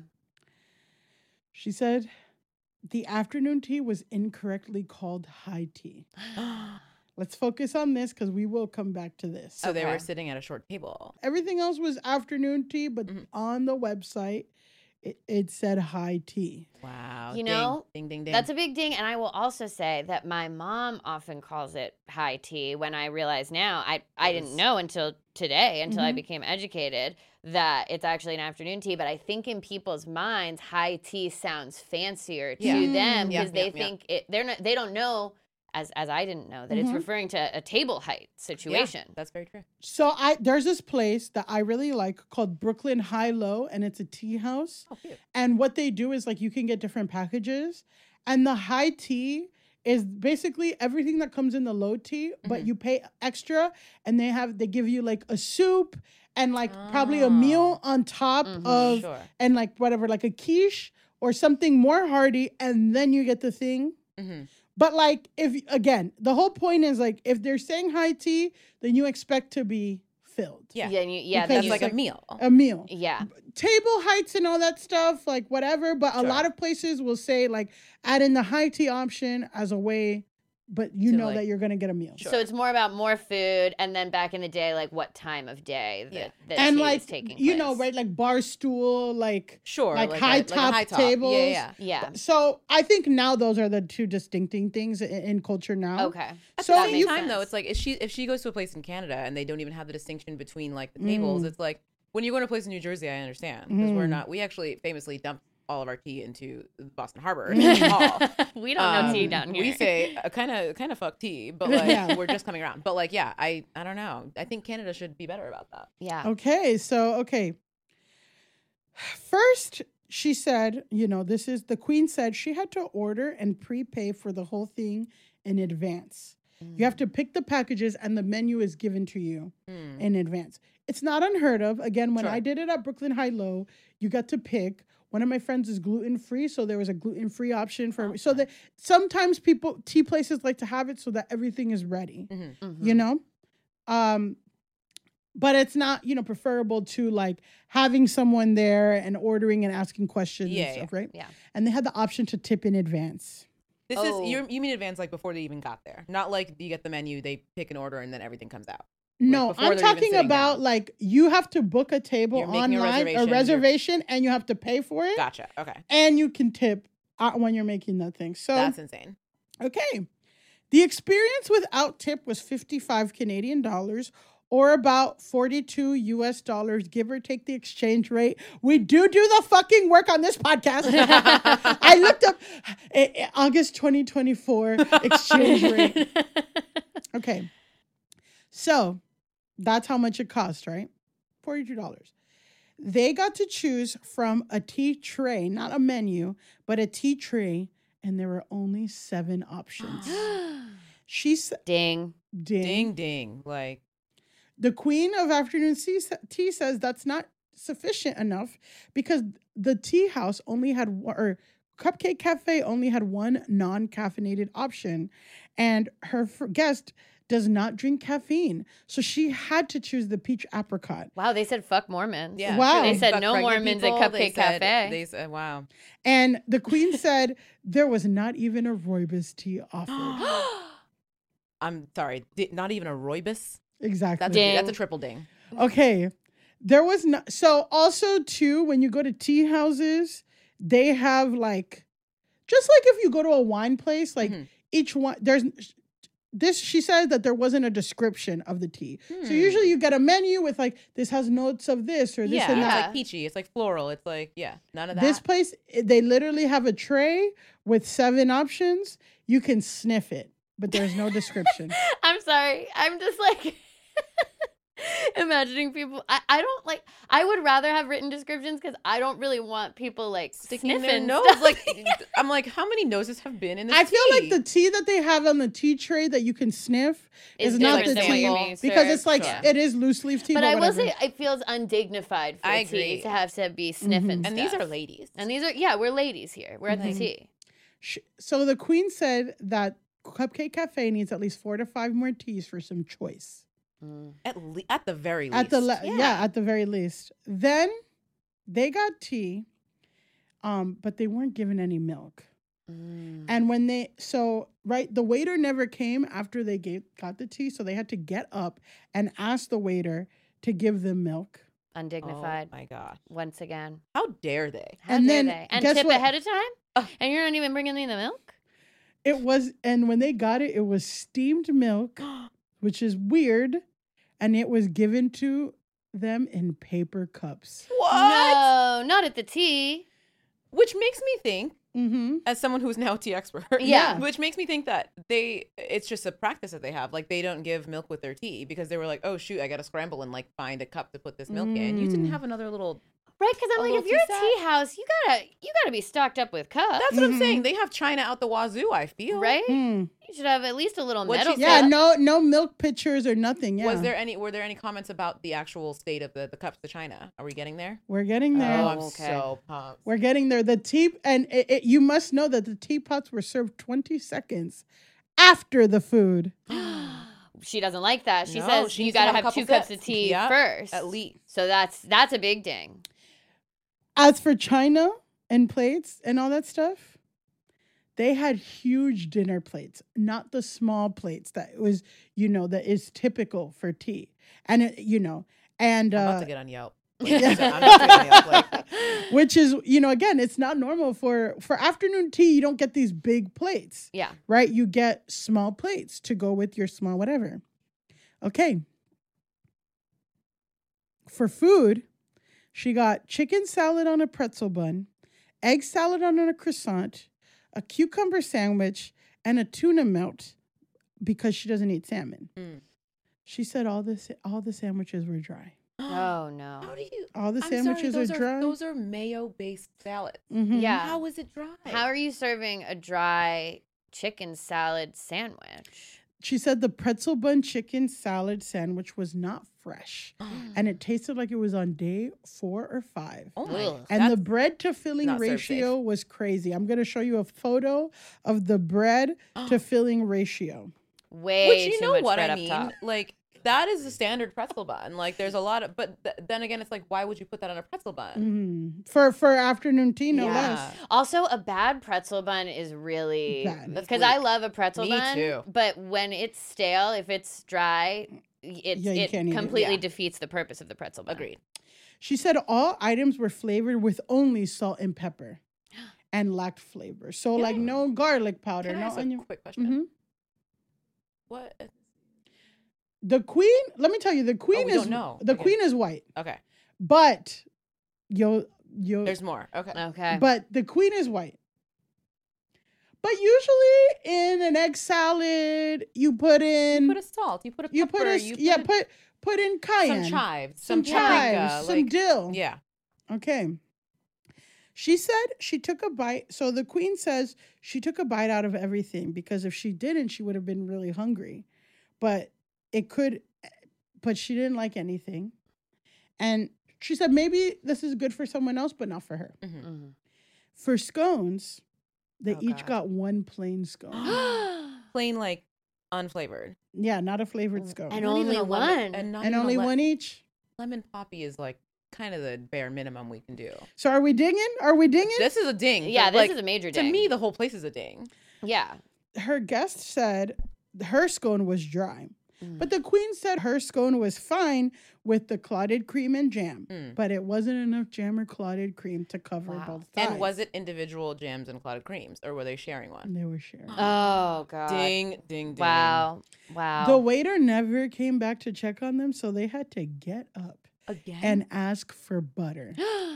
she said the afternoon tea was incorrectly called high tea. Let's focus on this because we will come back to this. So they Okay. were sitting at a short table. Everything else was afternoon tea, but Mhm. on the website, it, it said high tea. Wow. You ding, know, ding, ding, ding. That's a big ding. And I will also say that my mom often calls it high tea when I realize now, I, I didn't Yes. know until today, until I Mhm. became educated, that it's actually an afternoon tea. But I think in people's minds, high tea sounds fancier to Yeah. them Yeah, because they yeah, yeah. think it, they're not, they don't know, as, as I didn't know, that it's Mhm. referring to a table height Yeah, situation. that's very true. So I there's this place that I really like called Brooklyn High Low, and it's a tea house. Oh, cute. And what they do is like you can get different packages, and the high tea is basically everything that comes in the low tea, but Mhm. you pay extra, and they have they give you like a soup and like probably a meal on top Mhm. of Sure. and like whatever, like a quiche or something more hearty, and then you get the thing. Mm-hmm. But like if again, the whole point is like if they're saying high tea, then you expect to be filled. Yeah. Yeah. And you, yeah. Because That's you- like like- a meal. A meal. yeah. Table heights and all that stuff, like whatever. But a Sure. lot of places will say like add in the high tea option as a way, but you To, know like- that you're gonna get a meal. Sure. So it's more about more food, and then back in the day, like what time of day that, Yeah. that And tea like was taking you know, place. right, like bar stool, like Sure. like a- high a top high tables. Yeah, yeah. Yeah. so I think now those are the two distincting things in, in culture now. Okay. At So the That same makes time, though, sense. it's like if she if she goes to a place in Canada and they don't even have the distinction between like the tables, Mm. it's like when you go to a place in New Jersey, I understand because we're Mm. not. We actually famously dump all of our tea into Boston Harbor in the hall. we don't know Um, tea down here. We say kind of kind of fuck tea, but like Yeah. we're just coming around. But like, yeah, I I don't know. I think Canada should be better about that. yeah. Okay, so okay. First, she said, you know, this is the queen said she had to order and prepay for the whole thing in advance. You have to pick the packages and the menu is given to you Mm. in advance. It's not unheard of. Again, when Sure. I did it at Brooklyn High Low, you got to pick. One of my friends is gluten free, so there was a gluten free option for. So that sometimes people tea places like to have it so that everything is ready. Mhm. Mhm. You know, um, but it's not you know preferable to like having someone there and ordering and asking questions Yeah, and stuff, right? Yeah. And they had the option to tip in advance. This Oh. is you you mean advance like before they even got there, not like you get the menu, they pick an order, and then everything comes out. No, before I'm they're even talking sitting about down. like you have to book a table You're making a online, a reservation, reservation, you're- and you have to pay for it, Gotcha. Okay, and you can tip uh, when you're making that thing. So that's insane. okay, the experience without tip was fifty-five Canadian dollars. Or about forty-two U S dollars, give or take the exchange rate. We do do the fucking work on this podcast. I looked up uh, uh, August twenty twenty-four exchange rate. Okay. So that's how much it cost, right? forty-two dollars. They got to choose from a tea tray, not a menu, but a tea tray, and there were only seven options. She said, Ding. ding. Ding ding. Like The queen of afternoon tea sa- tea says that's not sufficient enough because the tea house only had one, or Cupcake Cafe only had one non-caffeinated option, and her f- guest does not drink caffeine, so she had to choose the peach apricot. Wow, they said fuck Mormons. yeah. Wow. They said fuck no pregnant Mormons at people. They Cupcake said- Cafe. They said wow. And the queen said there was not even a rooibos tea offered. I'm sorry. Di- not even a rooibos. Exactly. That's Ding. a, that's a triple ding. Okay. There was not, so also too, when you go to tea houses, they have like, just like if you go to a wine place, like Mhm. each one, there's this, she said that there wasn't a description of the tea. So Hmm. usually you get a menu with like, this has notes of this or this Yeah, and it's that. Yeah. like peachy. It's like floral. It's like yeah, none of that. This place, eh, they literally have a tray with seven options. You can sniff it, but there's no description. I'm sorry. I'm just like imagining people. I, I don't like, I would rather have written descriptions because I don't really want people like Sticking in sniffing their nose. stuff. Like I'm like, how many noses have been in this? I feel like tea? the tea that they have on the tea tray that you can sniff Is is not different the than what tea you're being because it's served. like Sure. it is loose leaf tea. But But, I will whatever. say it feels undignified for I tea agree. to have to be sniffing and these stuff. are ladies. And these are, yeah, we're ladies here. We're at the tea. Sh- so the queen said that Cupcake Cafe needs at least four to five more teas for some choice. at le- at the very least. At the le- yeah. Yeah. at the very least. Then they got tea, um, but they weren't given any milk. Mm. And when they so right, the waiter never came after they gave got the tea, so they had to get up and ask the waiter to give them milk. Undignified. Oh my gosh. Once again. How dare they? How And dare then, they? And guess tip what? ahead of time? Ugh. And you're not even bringing me the milk? It was, and when they got it, it was steamed milk, which is weird, and it was given to them in paper cups. What? No, not at the tea. Which makes me think, Mm-hmm. as someone who's now a tea expert, Yeah. which makes me think that they, it's just a practice that they have. Like they don't give milk with their tea because they were like, oh shoot, I got to scramble and like find a cup to put this milk in. You didn't Mm. have another little. Right, because I'm A like, little if you're tea a tea house, you gotta you gotta be stocked up with cups. That's what I'm saying. They have China out the wazoo. I feel right? Mm. You should have at least a little What'd metal she Yeah, cup. no, no milk pitchers or nothing. Yeah, Was there any? Were there any comments about the actual state of the the cups to China? Are we getting there? We're getting there. Oh, Oh, I'm okay. so pumped. We're getting there. The tea, and it, it, you must know that the teapots were served twenty seconds after the food. She doesn't like that. She No, says she you needs to gotta have a have, couple two cups sips. of tea Yeah, first. at least. So that's that's a big ding. As for China and plates and all that stuff, they had huge dinner plates, not the small plates that was, you know, that is typical for tea. And, it, you know, and I'm about uh, to get on Yelp. Like, I'm about to get on Yelp, like, which is, you know, again, it's not normal for for afternoon tea. You don't get these big plates, Yeah. right? You get small plates to go with your small whatever. Okay. For food, she got chicken salad on a pretzel bun, egg salad on a croissant, a cucumber sandwich, and a tuna melt because she doesn't eat salmon. Mm. She said all this all the sandwiches were dry. Oh no. How do you? All the I'm sandwiches sorry, those are dry. Those are mayo-based salads. Mhm. Yeah. How is it dry? How are you serving a dry chicken salad sandwich? She said the pretzel bun chicken salad sandwich was not fresh, and it tasted like it was on day four or five. Oh my! Ugh. And the that's- bread to filling not serve ratio was crazy. I'm going to show you a photo of the bread to filling ratio. Way which you too know much what bread I up mean? top. Like that is a standard pretzel bun. Like there's a lot of, but th- then again, it's like, why would you put that on a pretzel bun? Mhm. For for afternoon tea, no Yeah. less. Also, a bad pretzel bun is really Bad. That's because bleak. I love a pretzel Me bun. too. But when it's stale, if it's dry, it Yeah, you it can't eat it. completely Yeah. defeats the purpose of the pretzel bun. Agreed. She said all items were flavored with only salt and pepper and lacked flavor. So like Yeah. no garlic powder, Can I no ask a onion. quick question? Mhm. What? The queen, let me tell you, the queen Oh, we is don't know. the Okay. queen is white, Okay. but yo yo There's more. Okay. Okay. but the queen is white. But usually in an egg salad, you put in You put a salt. You put a pepper. you put a you yeah put, put put in cayenne, some chives, some some, paprika, chives, some like, dill. Yeah. Okay. She said she took a bite. So the queen says she took a bite out of everything because if she didn't, she would have been really hungry. But it could, but she didn't like anything. And she said maybe this is good for someone else, but not for her. Mhm. Mm-hmm. For scones, they Oh, each God. got one plain scone. Plain, like, unflavored. Yeah, not a flavored scone. And Not even only a one. lemon- and not And even a only le- one each. Lemon poppy is, like, kind of the bare minimum we can do. So are we dinging? Are we dinging? This is a ding. Yeah, but, this like, is a major to ding. me, the whole place is a ding. Yeah. Her guest said her scone was dry. Mm. But the queen said her scone was fine with the clotted cream and jam. Mm. But it wasn't enough jam or clotted cream to cover Wow. both sides. And was it individual jams and clotted creams, or were they sharing one? They were sharing. Oh, God. Ding, ding, ding. Wow. Wow. The waiter never came back to check on them, so they had to get up Again? and ask for butter.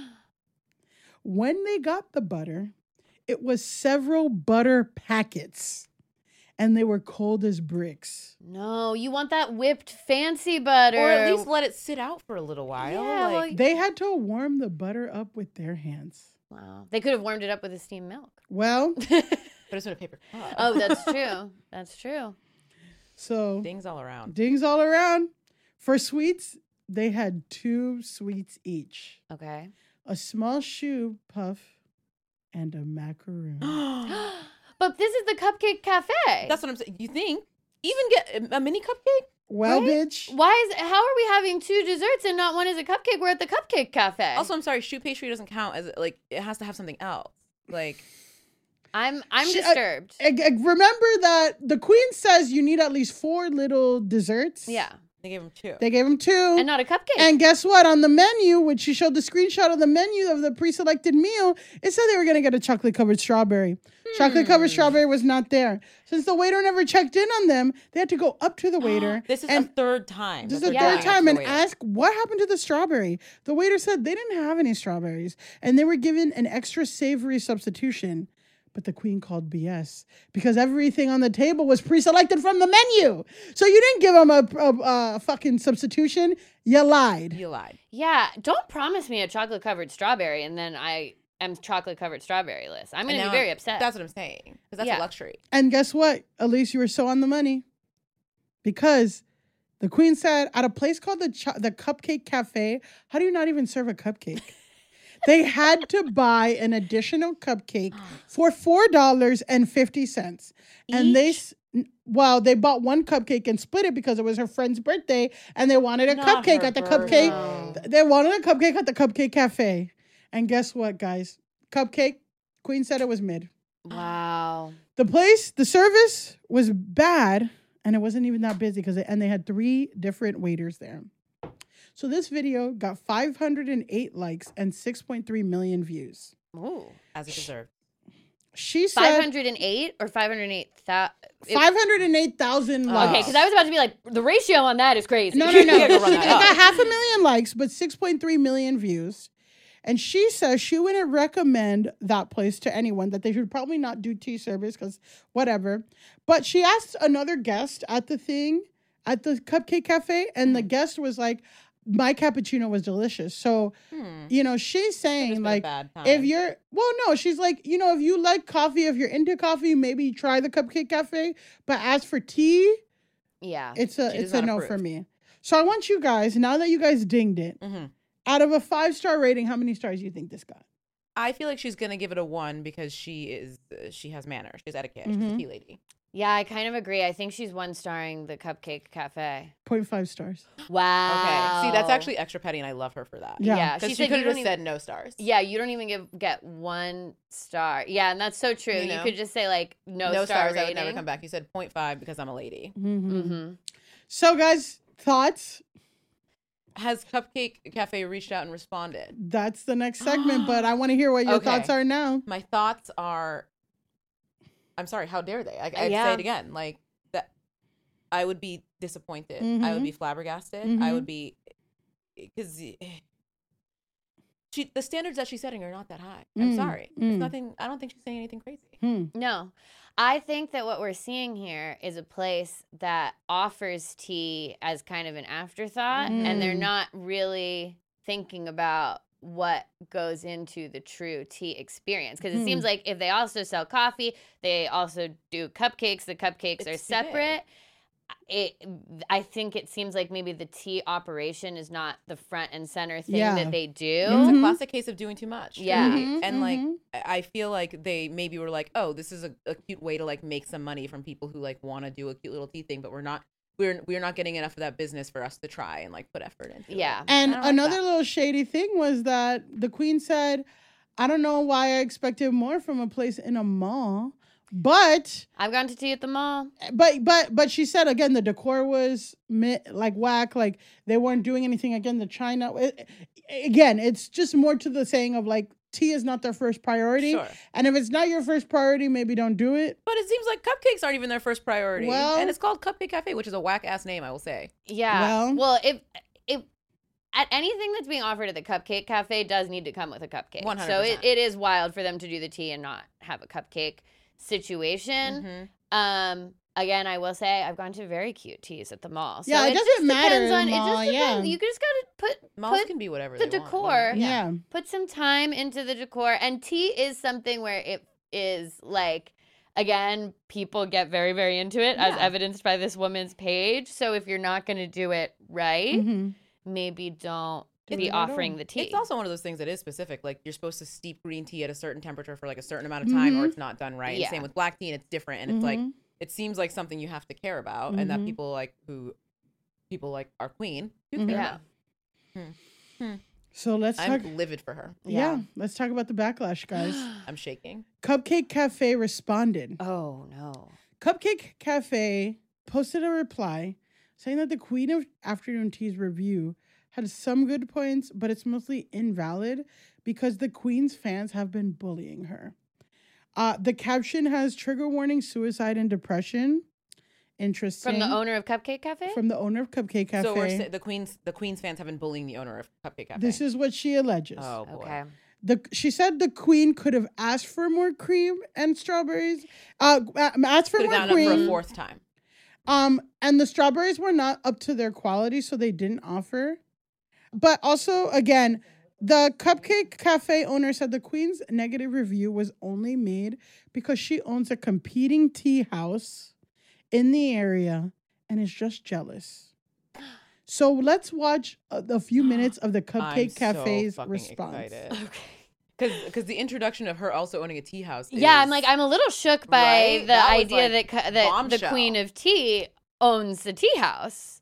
When they got the butter, it was several butter packets, and they were cold as bricks. No, you want that whipped fancy butter. or at least let it sit out for a little while. Yeah, well, like, They had to warm the butter up with their hands. Wow. They could have warmed it up with a steamed milk. Well, but it's in a paper cup. Oh, that's true. That's true. so Dings all around. dings all around. For sweets, they had two sweets each. Okay. A small shoe puff and a macaroon. But this is the Cupcake Cafe. That's what I'm saying. You think? Even get a, a mini cupcake? Well, Right? bitch. Why is how are we having two desserts and not one is a cupcake? We're at the Cupcake Cafe. Also, I'm sorry, shoe pastry doesn't count as, like, it has to have something else. Like, I'm I'm She- I- disturbed. I- I remember that the queen says you need at least four little desserts. yeah. they gave him two. They gave him two. And not a cupcake. And guess what? On the menu, which she showed the screenshot of the menu of the pre-selected meal, it said they were going to get a chocolate-covered strawberry. Chocolate-covered strawberry was not there. Since the waiter never checked in on them, they had to go up to the waiter. This is and a third time. This is that the they're third going up to time the and waiter. ask what happened to the strawberry. The waiter said they didn't have any strawberries and they were given an extra savory substitution. But the queen called B S because everything on the table was pre-selected from the menu. So you didn't give them a, a, a fucking substitution. You lied. You lied. yeah, don't promise me a chocolate covered strawberry and then I am chocolate covered strawberry list. I'm And going to now be very I'm- upset. That's what I'm saying. Because that's Yeah. a luxury. And guess what? Elise, you were so on the money because the queen said at a place called the Ch- the Cupcake Cafe, how do you not even serve a cupcake? They had to buy an additional cupcake for four dollars and fifty cents. And they, s- n- well, they bought one cupcake and split it because it was her friend's birthday and they wanted a Not cupcake her at the birthday. cupcake. They wanted a cupcake at the Cupcake Cafe. And guess what, guys? Cupcake, queen said it was mid. wow. The place, the service was bad, and it wasn't even that busy because and they had three different waiters there. So this video got five hundred eight likes and six point three million views. Ooh. As it deserved. She said five hundred eight or five hundred eight thousand? five hundred eight thousand likes. Okay, because I was about to be like, the ratio on that is crazy. No, no, no. You gotta It run that got up. half a million likes, but six point three million views. And she says she wouldn't recommend that place to anyone, that they should probably not do tea service because whatever. But she asked another guest at the thing, at the Cupcake Cafe, and the guest was like, my cappuccino was delicious. So, Hmm. you know, she's It's saying been a like, bad time. if you're, well, no, she's like, you know, if you like coffee, if you're into coffee, maybe try the Cupcake Cafe. But as for tea, Yeah. it's a She it's does a not no for approve. me. So I want you guys, now that you guys dinged it, Mhm. out of a five star rating, how many stars do you think this got? I feel like she's gonna give it a one because she is uh, she has manners. She has etiquette. She's Mhm. a tea lady. Yeah, I kind of agree. I think she's one starring the Cupcake Cafe. Point five stars. Wow. Okay. See, that's actually extra petty, and I love her for that. Yeah. Yeah, Because she she, said could you have don't just even, said no stars. yeah, you don't even give get one star. Yeah, and that's so true. You You, know? could just say like no, No, star stars. I rating. would never come back. You said point five because I'm a lady. Mm-hmm. Mm-hmm. So, guys, thoughts? Has Cupcake Cafe reached out and responded? That's the next segment, but I want to hear what your Okay. thoughts are now. My thoughts are, I'm sorry. How dare they? I, I'd say Yeah. it again. Like that, I would be disappointed. I Mhm. would be flabbergasted. I Mhm. would be, because she the standards that she's setting are not that high. I'm Mm, sorry. mm. It's nothing. I don't think she's saying anything crazy. Hmm. No, I think that what we're seeing here is a place that offers tea as kind of an afterthought, and they're Mm. not really thinking about what goes into the true tea experience. Because it Hmm. seems like if they also sell coffee, they also do cupcakes. The cupcakes It's are too big. separate. It, I think it seems like maybe the tea operation is not the front and center thing Yeah. that they do. It's Mhm. a classic case of doing too much. Yeah. truly. Mhm, And like mhm. I I feel like they maybe were like, oh, this is a, a cute way to like make some money from people who like want to do a cute little tea thing, but we're not we're we're not getting enough of that business for us to try and like put effort into. Yeah. it. And I don't like another that. little shady thing was that the queen said, I don't know why I expected more from a place in a mall. But I've gone to tea at the mall. but but but she said again the decor was mi- like whack, like they weren't doing anything. Again, the China it, again, it's just more to the saying of like tea is not their first priority. Sure. And if it's not your first priority, maybe don't do it. But it seems like cupcakes aren't even their first priority. Well- and it's called Cupcake Cafe, which is a whack ass name, I will say. Yeah. Well- Well, if if at anything that's being offered at the Cupcake Cafe does need to come with a cupcake. one hundred So it, percent. it is wild for them to do the tea and not have a cupcake situation. Mhm. Um, again, I will say I've gone to very cute teas at the mall. So Yeah, it it doesn't just matter depends in on the it mall, just depends. yeah. You just gotta put Malls put can be whatever the they want, decor. you know? Yeah. put some time into the decor. And tea is something where it is like, again, people get very, very into it, as Yeah. evidenced by this woman's page. So if you're not going to do it right, Mhm. maybe don't Don't be do it at all. offering the tea. It's also one of those things that is specific. Like you're supposed to steep green tea at a certain temperature for like a certain amount of time, or Mhm. it's not done right. Yeah. And same with black tea, and it's different. And it's like Mhm. it seems like something you have to care about, and that Mhm. people like who people like our queen do Mhm. care Yeah. about. So let's I'm talk. livid for her. Yeah. Yeah. let's talk about the backlash, guys. I'm shaking. Cupcake Cafe responded. Oh, no. Cupcake Cafe posted a reply saying that the Queen of Afternoon Tea's review had some good points, but it's mostly invalid because the Queen's fans have been bullying her. Uh, the caption has trigger warning, suicide, and depression. Interesting. From the owner of Cupcake Cafe? From the owner of Cupcake Cafe. So we're sa- the queen's the queen's fans have been bullying the owner of Cupcake Cafe. This is what she alleges. oh boy. Okay. The she said the Queen could have asked for more cream and strawberries. Uh, uh, asked for Could have more gone up for a cream. fourth time. Um, and the strawberries were not up to their quality, so they didn't offer. But also, again, the Cupcake Cafe owner said the Queen's negative review was only made because she owns a competing tea house in the area and is just jealous. So let's watch a, a few minutes of the I'm Cupcake so Cafe's fucking response. excited. Okay. Because the introduction of her also owning a tea house. Yeah, I'm is- like, I'm a little shook by Right? the That was, idea like, that, cu- that the bombshell. Queen of Tea owns the tea house.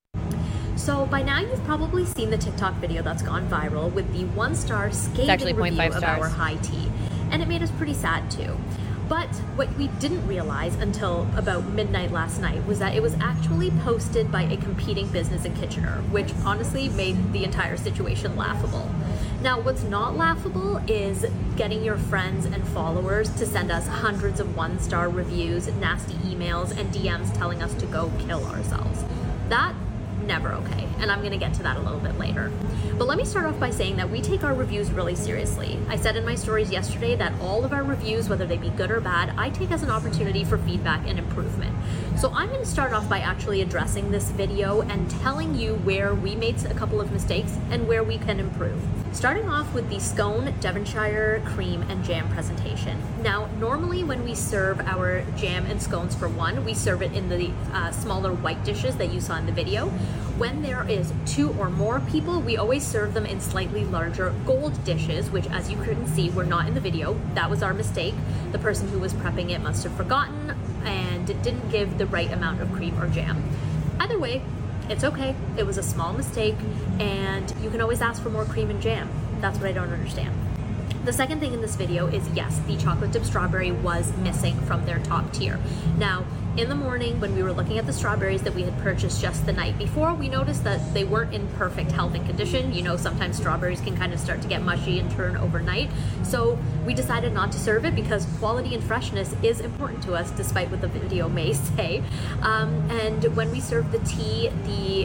So by now you've probably seen the TikTok video that's gone viral with the one-star scathing actually review 0.5 of stars. our high tea, and it made us pretty sad too. But what we didn't realize until about midnight last night was that it was actually posted by a competing business in Kitchener, which honestly made the entire situation laughable. Now, what's not laughable is getting your friends and followers to send us hundreds of one-star reviews, nasty emails, and D Ms telling us to go kill ourselves. That never okay, and I'm gonna get to that a little bit later. But let me start off by saying that we take our reviews really seriously. I said in my stories yesterday that all of our reviews, whether they be good or bad, I take as an opportunity for feedback and improvement. So I'm gonna start off by actually addressing this video and telling you where we made a couple of mistakes and where we can improve. Starting off with the scone, Devonshire cream, and jam presentation. Now, normally when we serve our jam and scones for one, we serve it in the uh, smaller white dishes that you saw in the video. When there is two or more people, we always serve them in slightly larger gold dishes, which as you couldn't see were not in the video. That was our mistake. The person who was prepping it must have forgotten and didn't give the right amount of cream or jam. Either way, it's okay. It was a small mistake, and you can always ask for more cream and jam. That's what I don't understand. The second thing in this video is, yes, the chocolate dip strawberry was missing from their top tier. Now, in the morning when we were looking at the strawberries that we had purchased just the night before, we noticed that they weren't in perfect health and condition. You know, sometimes strawberries can kind of start to get mushy and turn overnight. So we decided not to serve it because quality and freshness is important to us, despite what the video may say. Um, and when we served the tea, the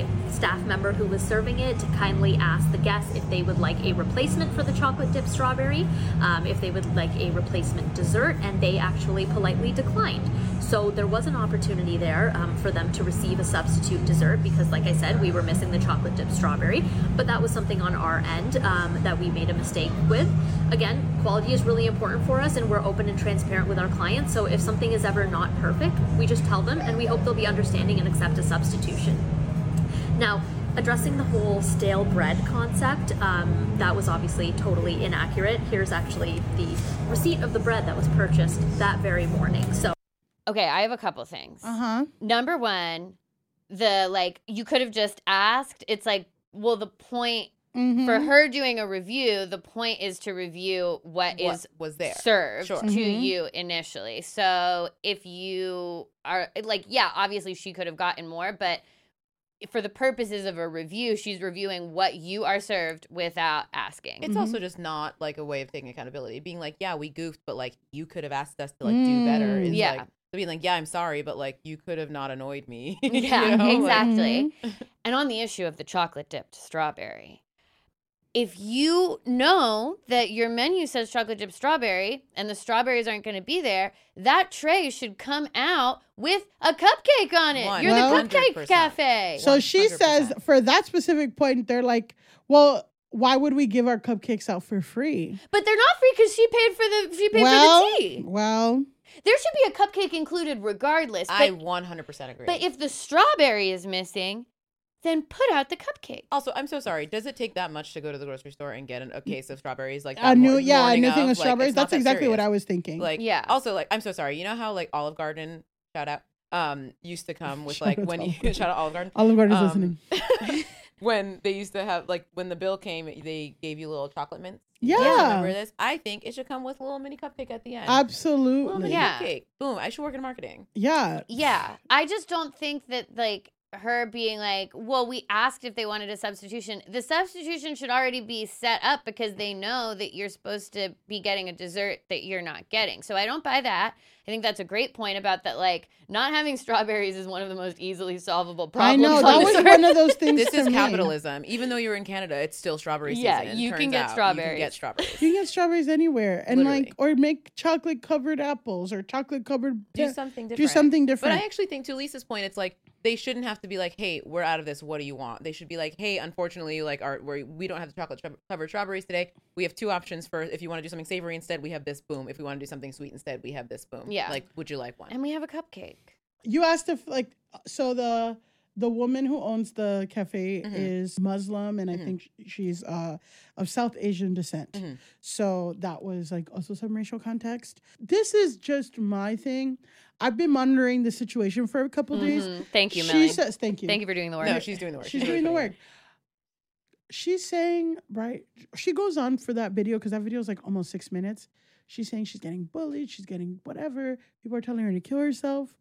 the staff member who was serving it kindly asked the guests if they would like a replacement for the chocolate dip strawberry, um, if they would like a replacement dessert, and they actually politely declined. So there was an opportunity there um, for them to receive a substitute dessert because, like I said, we were missing the chocolate dip strawberry, but that was something on our end um, that we made a mistake with. Again, quality is really important for us, and we're open and transparent with our clients. So if something is ever not perfect, we just tell them, and we hope they'll be understanding and accept a substitution. Now, addressing the whole stale bread concept, um, that was obviously totally inaccurate. Here's actually the receipt of the bread that was purchased that very morning. So, Okay, I have a couple things. Uh-huh. Number one, the like you could have just asked. It's like, well, the point Mhm. for her doing a review, the point is to review what, What is was there. served Sure. to Mhm. you initially. So if you are like, yeah, obviously she could have gotten more, but for the purposes of a review, she's reviewing what you are served without asking. It's also just not like a way of taking accountability. Being like, yeah, we goofed, but like you could have asked us to like do better. Mm. Is Yeah. like being like, yeah, I'm sorry, but like you could have not annoyed me. You Yeah, know? Like, exactly. And on the issue of the chocolate dipped strawberry, if you know that your menu says chocolate dipped strawberry and the strawberries aren't going to be there, that tray should come out with a cupcake on it. You're Well- the one hundred Cupcake percent. Cafe. So she one hundred says percent. for that specific point, they're like, well, why would we give our cupcakes out for free? But they're not free because she paid for the she paid well, for the tea. well, There should be a cupcake included regardless. But, I one hundred percent agree. but if the strawberry is missing, then put out the cupcake. Also, I'm so sorry. Does it take that much to go to the grocery store and get an, a case of strawberries? Like a that new, mor- yeah, a morning new thing of? of Like, strawberries. it's not That's that exactly what serious. I was thinking. Like, Yeah. Also, like, I'm so sorry. You know how like Olive Garden, shout out, um, used to come with Shout like out when to you Olive shout out Olive Garden. Olive Garden's Um, listening. when they used to have like when the bill came, they gave you little chocolate mints. Yeah. You guys remember this? I think it should come with a little mini cupcake at the end. Little Absolutely. mini Yeah. cupcake. Boom. I should work in marketing. Yeah. Yeah. I just don't think that like her being like, well, we asked if they wanted a substitution. The substitution should already be set up because they know that you're supposed to be getting a dessert that you're not getting. So I don't buy that. I think that's a great point about that, like, not having strawberries is one of the most easily solvable I problems. know. on That this was earth. one of those things This to is me. capitalism. Even though you're in Canada, it's still strawberry season. Yeah, you can turns get out. You strawberries. can get strawberries. You can get strawberries anywhere. And Literally. like, or make chocolate covered apples or chocolate covered. Do something different. Do something But different. I actually think, to Lisa's point, it's like they shouldn't have to be like, "Hey, we're out of this. What do you want?" They should be like, "Hey, unfortunately, like, our we we don't have the chocolate tra- covered strawberries today. We have two options for if you want to do something savory instead, we have this. Boom. If we want to do something sweet instead, we have this. Boom. Yeah. Like, would you like one? And we have a cupcake. You asked if like, so the the woman who owns the cafe Mhm. is Muslim, and I Mhm. think sh- she's uh of South Asian descent. Mhm. So that was like also some racial context. This is just my thing. I've been monitoring the situation for a couple days. Mhm. Thank you, She Millie. says, "Thank you." Thank you for doing the work. No, she's doing the work. She's really doing the putting work. She's saying, right? She goes on for that video because that video is like almost six minutes. She's saying she's getting bullied. She's getting whatever. People are telling her to kill herself.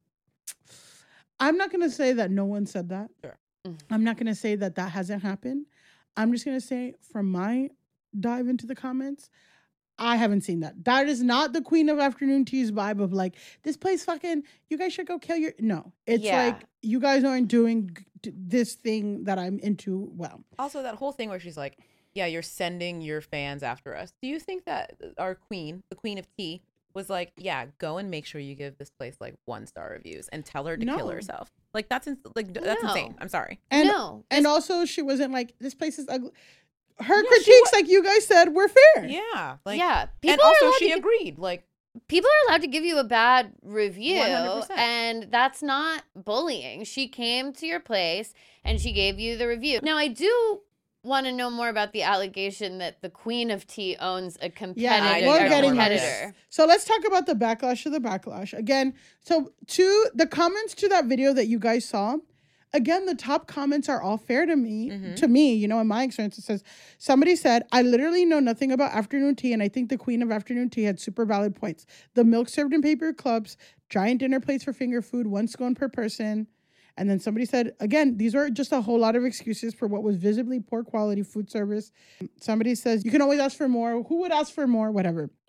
I'm not going to say that no one said that. Sure. Mhm. I'm not going to say that that hasn't happened. I'm just going to say from my dive into the comments, I haven't seen that. That is not the Queen of Afternoon Tea's vibe of like, this place fucking, you guys should go kill your. No, it's Yeah. like, you guys aren't doing g- this thing that I'm into well. Also, that whole thing where she's like, yeah, you're sending your fans after us. Do you think that our queen, the Queen of Tea, was like, yeah, go and make sure you give this place like one star reviews and tell her to kill No. herself? Like, that's ins- like that's No. insane. I'm sorry. And, no. and also, she wasn't like, this place is ugly. Her Yeah, she critiques, like you guys said, were fair. Yeah. Like, yeah. People and are also allowed she to gi- agreed. Like, people are allowed to give you a bad review, one hundred percent. and that's not bullying. She came to your place and she gave you the review. Now, I do want to know more about the allegation that the Queen of Tea owns a competitor. I we're didn't know getting more about competitor. this. So let's talk about the backlash to the backlash. Again, so to the comments to that video that you guys saw, again, the top comments are all fair to me. Mhm. To me, you know, in my experience, it says, somebody said, I literally know nothing about afternoon tea, and I think the Queen of Afternoon Tea had super valid points. The milk served in paper cups, giant dinner plates for finger food, one scone per person. And then somebody said, again, these are just a whole lot of excuses for what was visibly poor quality food service. Somebody says, you can always ask for more. Who would ask for more? Whatever.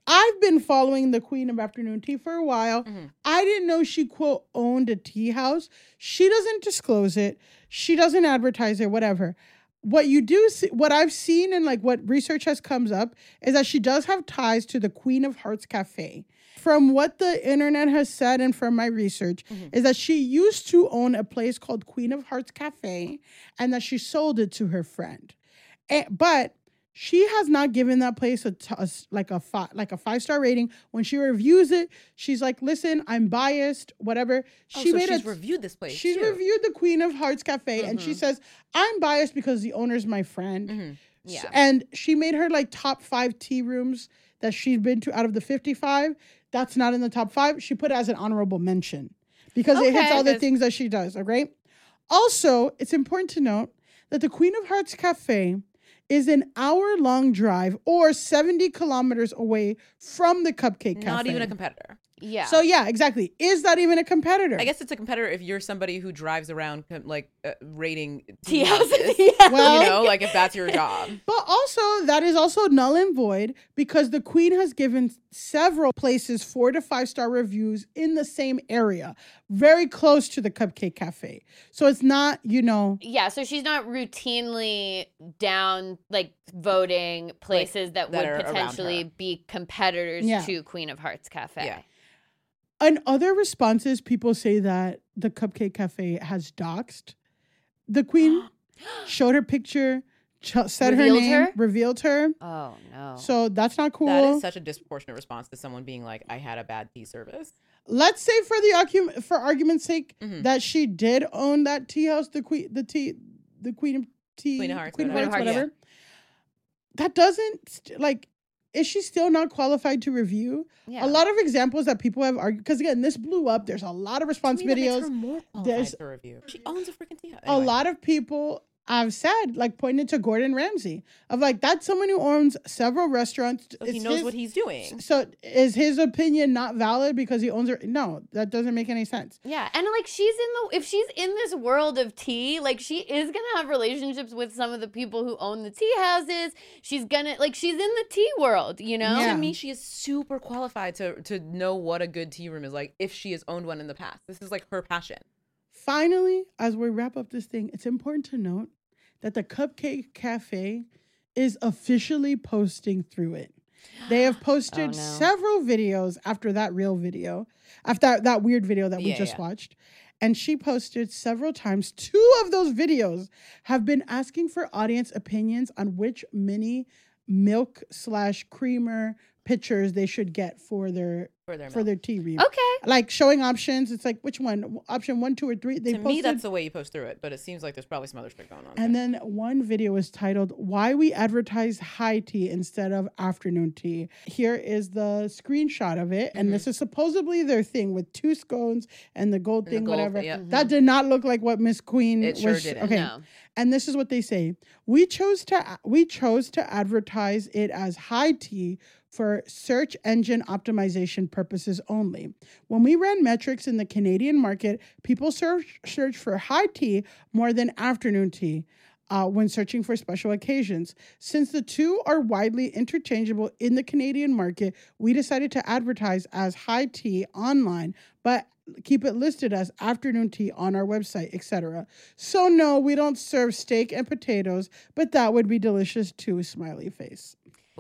I've been following the Queen of Afternoon Tea for a while. Mm-hmm. I didn't know she, quote, owned a tea house. She doesn't disclose it. She doesn't advertise it, whatever. What you do see, what I've seen and like what research has comes up is that she does have ties to the Queen of Hearts Cafe. From what the internet has said and from my research mm-hmm. is that she used to own a place called Queen of Hearts Cafe and that she sold it to her friend. And, but she has not given that place a, t- a like a fi- like a five star rating. When she reviews it, she's like, "Listen, I'm biased. Whatever." Oh, she so made she's a, reviewed this place. She's too. reviewed the Queen of Hearts Cafe, Mm-hmm. and she says, "I'm biased because the owner's my friend." Mm-hmm. Yeah. So, and she made her like top five tea rooms that she'd been to out of the fifty-five. That's not in the top five. She put it as an honorable mention because it hits Okay, all the 'cause- things that she does. Okay. Also, it's important to note that the Queen of Hearts Cafe is an hour-long drive or seventy kilometers away from the Cupcake Cafe. Not even a competitor. Yeah. So yeah, exactly. Is that even a competitor? I guess it's a competitor if you're somebody who drives around com- like uh, rating tea tea houses. houses. Yeah. Well- You know, like if that's your job. But also, that is also null and void because the Queen has given several places four to five star reviews in the same area, very close to the Cupcake Cafe. So it's not, you know, Yeah, so she's not routinely down like voting places that, that are would around potentially her. be competitors Yeah. to Queen of Hearts Cafe. Yeah. in other responses, people say that the Cupcake Cafe has doxed. The Queen showed her picture, ch- said her Revealed name, her? revealed her. Oh no. So that's not cool. That is such a disproportionate response to someone being like, I had a bad tea service. Let's say for the argu- for argument's sake Mhm. that she did own that tea house, the queen, the tea, the Queen of Tea, Queen of Hearts, Queen of whatever. Hearts, Queen of whatever. That doesn't st- like. Is she still not qualified to review? yeah. A lot of examples that people have argued because again, this blew up. There's a lot of response To me, that makes videos. her more qualified There's- for review. She owns a freaking tea house. A Anyway. lot of people have said, like, pointed to Gordon Ramsay of like that's someone who owns several restaurants. So he It's knows his- what he's doing. So is his opinion not valid because he owns it? No, that doesn't make any sense. Yeah, and like she's in the if she's in this world of tea, like she is gonna have relationships with some of the people who own the tea houses. She's gonna like she's in the tea world, you know. Yeah. To me, she is super qualified to to know what a good tea room is like if she has owned one in the past. This is like her passion. Finally, as we wrap up this thing, it's important to note that the Cupcake Cafe is officially posting through it. They have posted Oh, no. several videos after that real video, after that, that weird video that we Yeah, just yeah. watched. And she posted several times. Two of those videos have been asking for audience opinions on which mini milk slash creamer pitchers they should get for their For their for milk. their tea room. Okay. Like showing options. It's like which one? Option one, two, or three. They To posted. me, that's the way you post through it, but it seems like there's probably some other shit going on. And there. then one video is titled "Why We Advertise High Tea Instead of Afternoon Tea." Here is the screenshot of it, and this is supposedly their thing with two scones and the gold And the thing, gold, whatever. yeah. That did not look like what Miss Queen It sure was. didn't. Okay, No. and this is what they say: We chose to we chose to advertise it as high tea for search engine optimization purposes only. When we ran metrics in the Canadian market, people search search for high tea more than afternoon tea uh, when searching for special occasions. Since the two are widely interchangeable in the Canadian market, we decided to advertise as high tea online, but keep it listed as afternoon tea on our website, et cetera. So no, we don't serve steak and potatoes, but that would be delicious too, smiley face.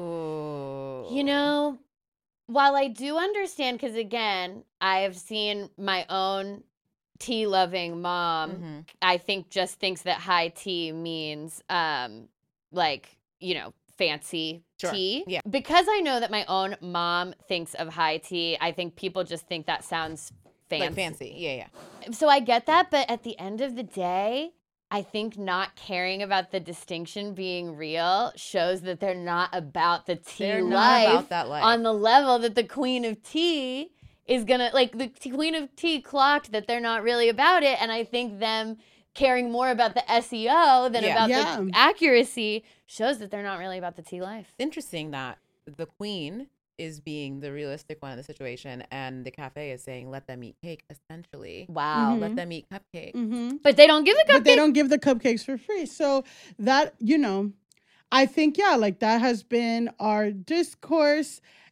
Ooh. You know, while I do understand, because again, I have seen my own tea loving mom, Mhm. I think just thinks that high tea means um like, you know, fancy Sure. tea. Yeah. Because I know that my own mom thinks of high tea, I think people just think that sounds fancy. Like fancy. Yeah, yeah. So I get that, but at the end of the day, I think not caring about the distinction being real shows that they're not about the tea They're not life, about that life. on the level that the Queen of Tea is gonna like the t- Queen of Tea clocked that they're not really about it, and I think them caring more about the S E O than Yeah. about Yeah. the accuracy shows that they're not really about the tea life. It's interesting that the queen is being the realistic one in the situation, and the cafe is saying, let them eat cake, essentially. Wow. Mhm. Let them eat cupcakes. Mm-hmm. But they don't give a But they cupcake. don't give the cupcakes for free. So that, you know, I think, yeah, like that has been our discourse.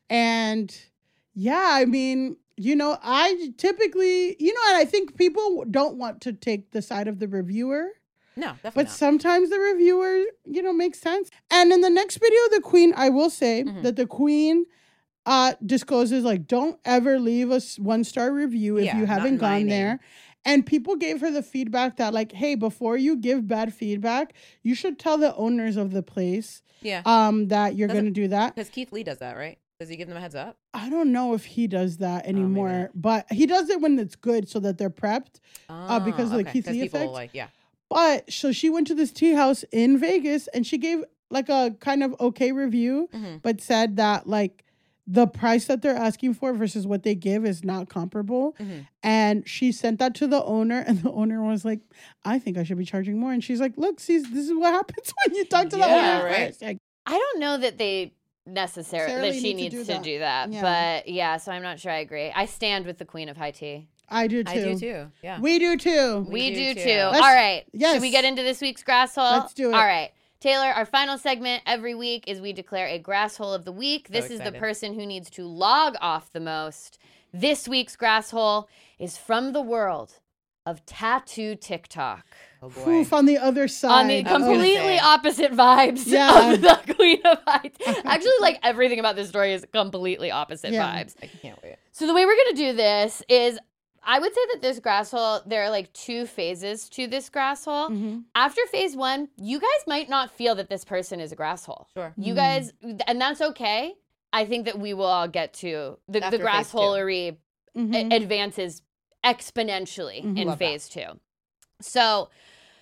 And yeah, I mean, you know, I typically, you know, and I think people don't want to take the side of the reviewer. No, definitely But not. sometimes the reviewer, you know, makes sense. And in the next video, the queen, I will say Mhm. that the queen uh, discloses, like, don't ever leave a one-star review if Yeah, you not haven't in my gone name. there. And people gave her the feedback that, like, hey, before you give bad feedback, you should tell the owners of the place Yeah. um, that you're Doesn't- going to do that. Because Keith Lee does that, right? Does he give them a heads up? I don't know if he does that maybe anymore, not. but he does it when it's good so that they're prepped. Uh, because of the okay. Keith 'Cause Lee people effect. like, yeah. But so she went to this tea house in Vegas and she gave like a kind of okay review, hmm but said that like the price that they're asking for versus what they give is not comparable. hmm And she sent that to the owner, and the owner was like, I think I should be charging more. And she's like, look, see, this is what happens when you talk to the Yeah, owner right. first. Like, I don't know that they necessarily that Necessarily she need to needs do to that. do that. Yeah. But yeah, so I'm not sure I agree. I stand with the Queen of High Tea. I do too. I do too. Yeah. We do too. We, We do, do too. too. All Let's- right. yes. Should we get into this week's grass hole? Let's do it. All right. Taylor, our final segment every week is we declare a grass hole of the week. So This is the excited. person who needs to log off the most. This week's grass hole is from the world of tattoo TikTok. Oh boy. Oof, on the other side. On the I was gonna completely say. opposite vibes Yeah. of the Queen of High Tea. Actually, like everything about this story is completely opposite Yeah. vibes. I can't wait. So the way we're gonna do this is, I would say that this grass hole, there are like two phases to this grass hole. Mhm. After phase one, you guys might not feel that this person is a grass hole. Sure. You Mm. guys, and that's okay. I think that we will all get to the, the After grass phase two. holery Mhm. a- advances exponentially Mhm. in Love that. phase two. So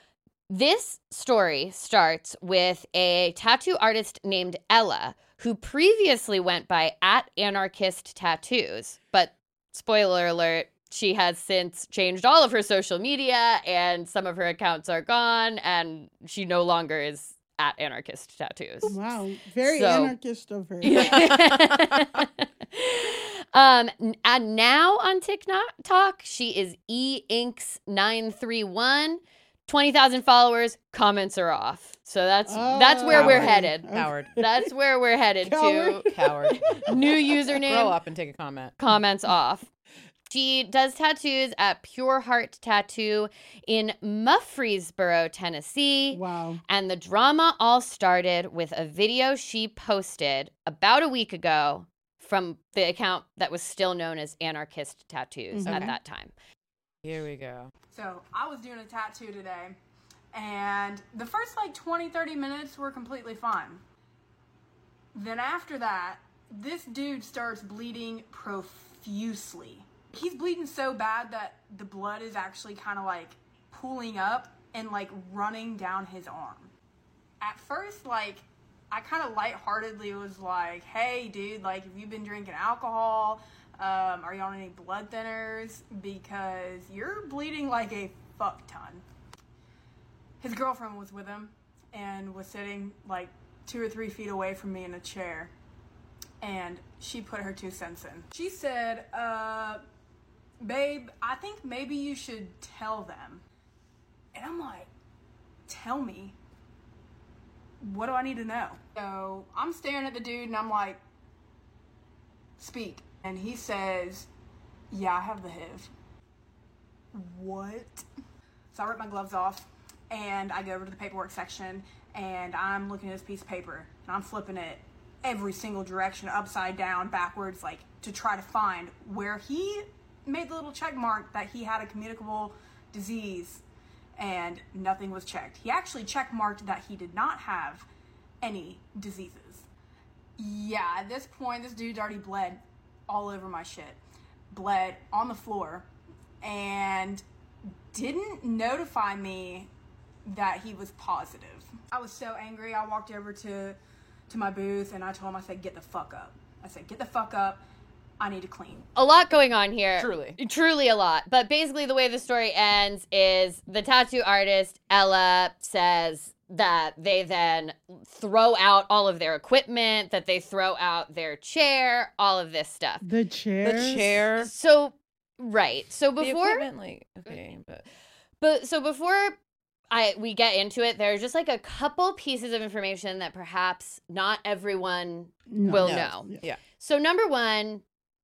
this story starts with a tattoo artist named Ella, who previously went by at Anarchist Tattoos, but spoiler alert, she has since changed all of her social media and some of her accounts are gone and she no longer is at Anarchist Tattoos. Wow. Very So- anarchist of her. um, n- and now on TikTok, she is e inks nine three one. twenty thousand followers, comments are off. So that's that's where we're Coward. headed. Coward. That's where we're headed Coward. to. Coward. New username, Grow up and take a comment. comments off. She does tattoos at Pure Heart Tattoo in Murfreesboro, Tennessee. Wow. And the drama all started with a video she posted about a week ago from the account that was still known as Anarchist Tattoos Mhm. at Okay. that time. Here we go. So I was doing a tattoo today, and the first like twenty, thirty minutes were completely fine. Then after that, this dude starts bleeding profusely. He's bleeding so bad that the blood is actually kind of like pooling up and like running down his arm. At first, like, I kind of lightheartedly was like, hey, dude, like, have you been drinking alcohol? Um, are you on any blood thinners? Because you're bleeding like a fuck ton. His girlfriend was with him and was sitting like two or three feet away from me in a chair. And she put her two cents in. She said, uh, babe, I think maybe you should tell them. And I'm like, tell me? What do I need to know? So I'm staring at the dude and I'm like, speak. And he says, yeah, I have the H I V. What? So I rip my gloves off and I go over to the paperwork section and I'm looking at this piece of paper and I'm flipping it every single direction, upside down, backwards, like to try to find where he made the little check mark that he had a communicable disease, and nothing was checked. He actually check marked that he did not have any diseases. Yeah, at this point, this dude's already bled all over my shit. Bled on the floor and didn't notify me that he was positive. I was so angry. I walked over to to my booth and I told him, I said, get the fuck up. I said, get the fuck up. I need to clean. A lot going on here. Truly. Truly a lot. But basically, the way the story ends is the tattoo artist, Ella, says that they then throw out all of their equipment, that they throw out their chair, all of this stuff. The The chairs. chair. So, right. So The before. equipment, like, okay, but But so before I we get into it, there's just like a couple pieces of information that perhaps not everyone No. will No. know. Yeah. So number one,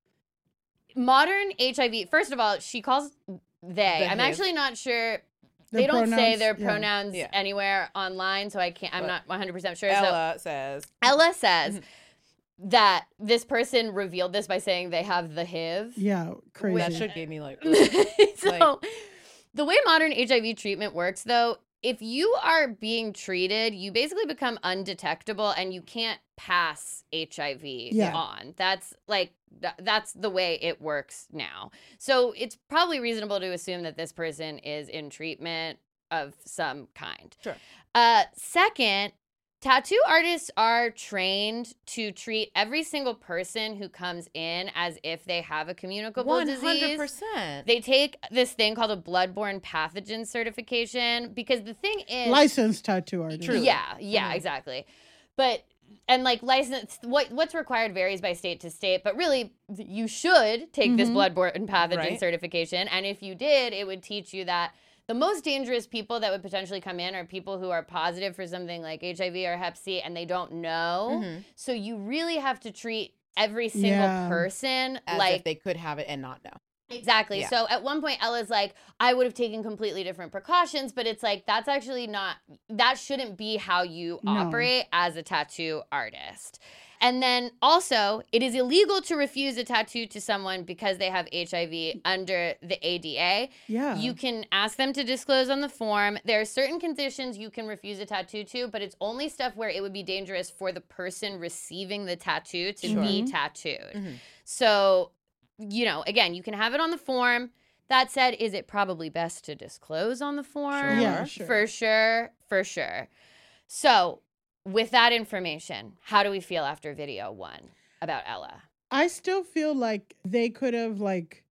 modern H I V, first of all, she calls they. The I'm H I V. actually not sure. Their they don't say pronouns, their yeah. pronouns Yeah. anywhere online, so I can't, I'm But not one hundred percent sure. So Ella says. Ella says Mm-hmm. that this person revealed this by saying they have the H I V. Yeah, crazy. That shit gave me like. so Like- the way modern H I V treatment works, though, if you are being treated, you basically become undetectable and you can't pass H I V Yeah. on. That's like th- that's the way it works now. So it's probably reasonable to assume that this person is in treatment of some kind. Sure. Uh, second, tattoo artists are trained to treat every single person who comes in as if they have a communicable One disease. hundred percent. They take this thing called a bloodborne pathogen certification because the thing is Licensed tattoo artist. Truly. yeah, yeah, Mhm. exactly. But and like license what what's required varies by state to state, but really you should take this Mhm. bloodborne pathogen Right. certification, and if you did, it would teach you that the most dangerous people that would potentially come in are people who are positive for something like H I V or Hep C and they don't know. Mhm. So you really have to treat every single Yeah. person As like if they could have it and not know. Exactly. Yeah. So at one point, Ella's like, I would have taken completely different precautions, but it's like, that's actually not, that shouldn't be how you No. operate as a tattoo artist. And then also, it is illegal to refuse a tattoo to someone because they have H I V under the A D A. Yeah. You can ask them to disclose on the form. There are certain conditions you can refuse a tattoo to, but it's only stuff where it would be dangerous for the person receiving the tattoo to Sure. be tattooed. Mhm. So, you know, again, you can have it on the form. That said, is it probably best to disclose on the form? Yeah, sure. For sure, for sure. So, with that information, how do we feel after video one about Ella? I still feel like they could have like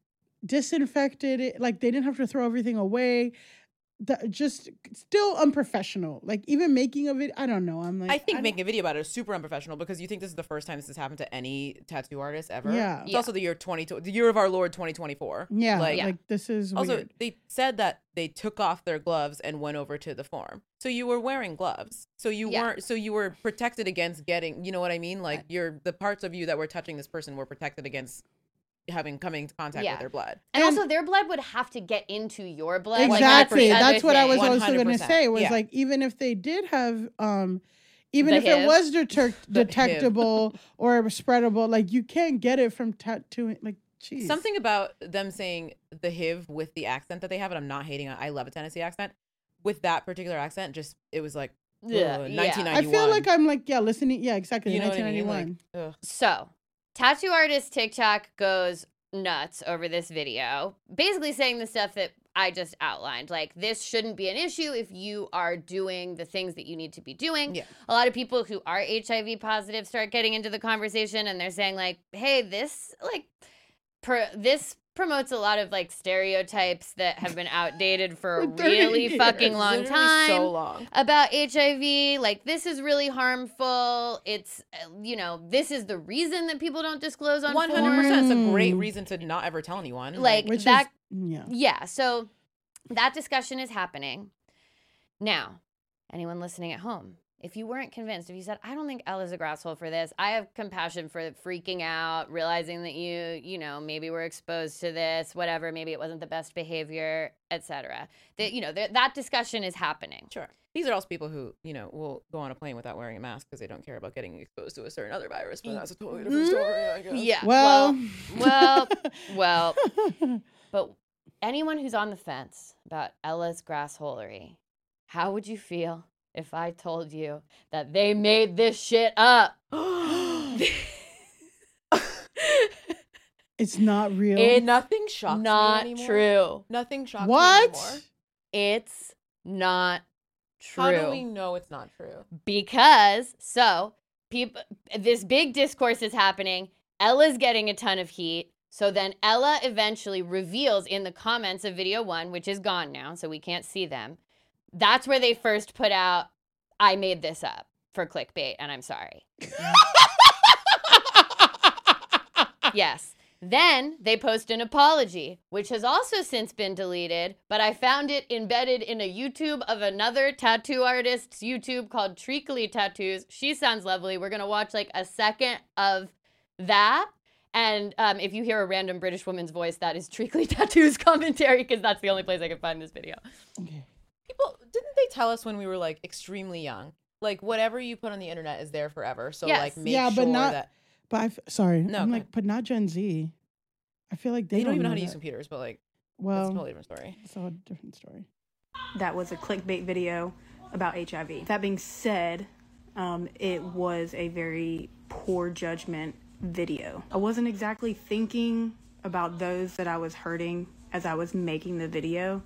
disinfected it. Like they didn't have to throw everything away. That just still unprofessional. Like even making of it, I don't know. I'm like, I think don't- making a video about it is super unprofessional because you think this is the first time this has happened to any tattoo artist ever. Yeah. It's Yeah. also the year twenty, the year of our Lord twenty twenty-four. Yeah, Like, like, this is also, weird. they said that they took off their gloves and went over to the form. So you were wearing gloves. So you Yeah. weren't. So you were protected against getting. You know what I mean? Like you're the parts of you that were touching this person were protected against having coming into contact Yeah. with their blood. And, And- also, their blood would have to get into your blood. like Exactly. every other That's what I was thing. also going to one hundred percent. say was Yeah. like even if they did have um even The if H I V? it was deter- The H I V. detectable or spreadable, like you can't get it from tattooing. Like, geez. Something about them saying the H I V with the accent that they have, and I'm not hating on. I love a Tennessee accent. With that particular accent, just it was like Yeah, ugh, yeah. nineteen I ninety-one. feel like I'm like yeah, listening. Yeah, exactly. You know what I nineteen mean? ninety-one. Like, ugh. So, tattoo artist TikTok goes nuts over this video, basically saying the stuff that I just outlined. Like, this shouldn't be an issue if you are doing the things that you need to be doing. Yeah. A lot of people who are H I V positive start getting into the conversation and they're saying, like, hey, this, like, per- this promotes a lot of, like, stereotypes that have been outdated for a For thirty really years. fucking long Literally time so long. about H I V. Like, this is really harmful. It's, uh, you know, this is the reason that people don't disclose on One forums. hundred percent. It's a great Mm. reason to not ever tell anyone. Like, Which that, is yeah. yeah. So that discussion is happening. Now, anyone listening at home, if you weren't convinced, if you said, I don't think Ella's a grasshole for this, I have compassion for freaking out, realizing that you, you know, maybe were exposed to this, whatever, maybe it wasn't the best behavior, et cetera. That, you know, th- that discussion is happening. Sure. These are also people who, you know, will go on a plane without wearing a mask because they don't care about getting exposed to a certain other virus, but that's a totally different story, I guess. Yeah. Well, well, well, but anyone who's on the fence about Ella's grassholery, how would you feel if I told you that they made this shit up? it's not real. It's Nothing shocks not me anymore. true. Nothing shocks What? me anymore. It's not true. How do we know it's not true? Because so people, this big discourse is happening. Ella's getting a ton of heat. So then Ella eventually reveals in the comments of video one, which is gone now, so we can't see them. That's where they first put out, I made this up for clickbait, and I'm sorry. Yes. Then they post an apology, which has also since been deleted, but I found it embedded in a YouTube of another tattoo artist's YouTube called Treacly Tattoos. She sounds lovely. We're going to watch like a second of that. And um, if you hear a random British woman's voice, that is Treacly Tattoos commentary, because that's the only place I can find this video. Okay. People, didn't they tell us when we were like extremely young? Like whatever you put on the internet is there forever. So Yes. like make Yeah, sure but not- that But I f- sorry, No, I'm go like, ahead. but not Gen Z. I feel like they they don't even know how to that. use computers, but like that's a Well, totally different story. it's a different story. That was a clickbait video about H I V. That being said, um, it was a very poor judgment video. I wasn't exactly thinking about those that I was hurting as I was making the video.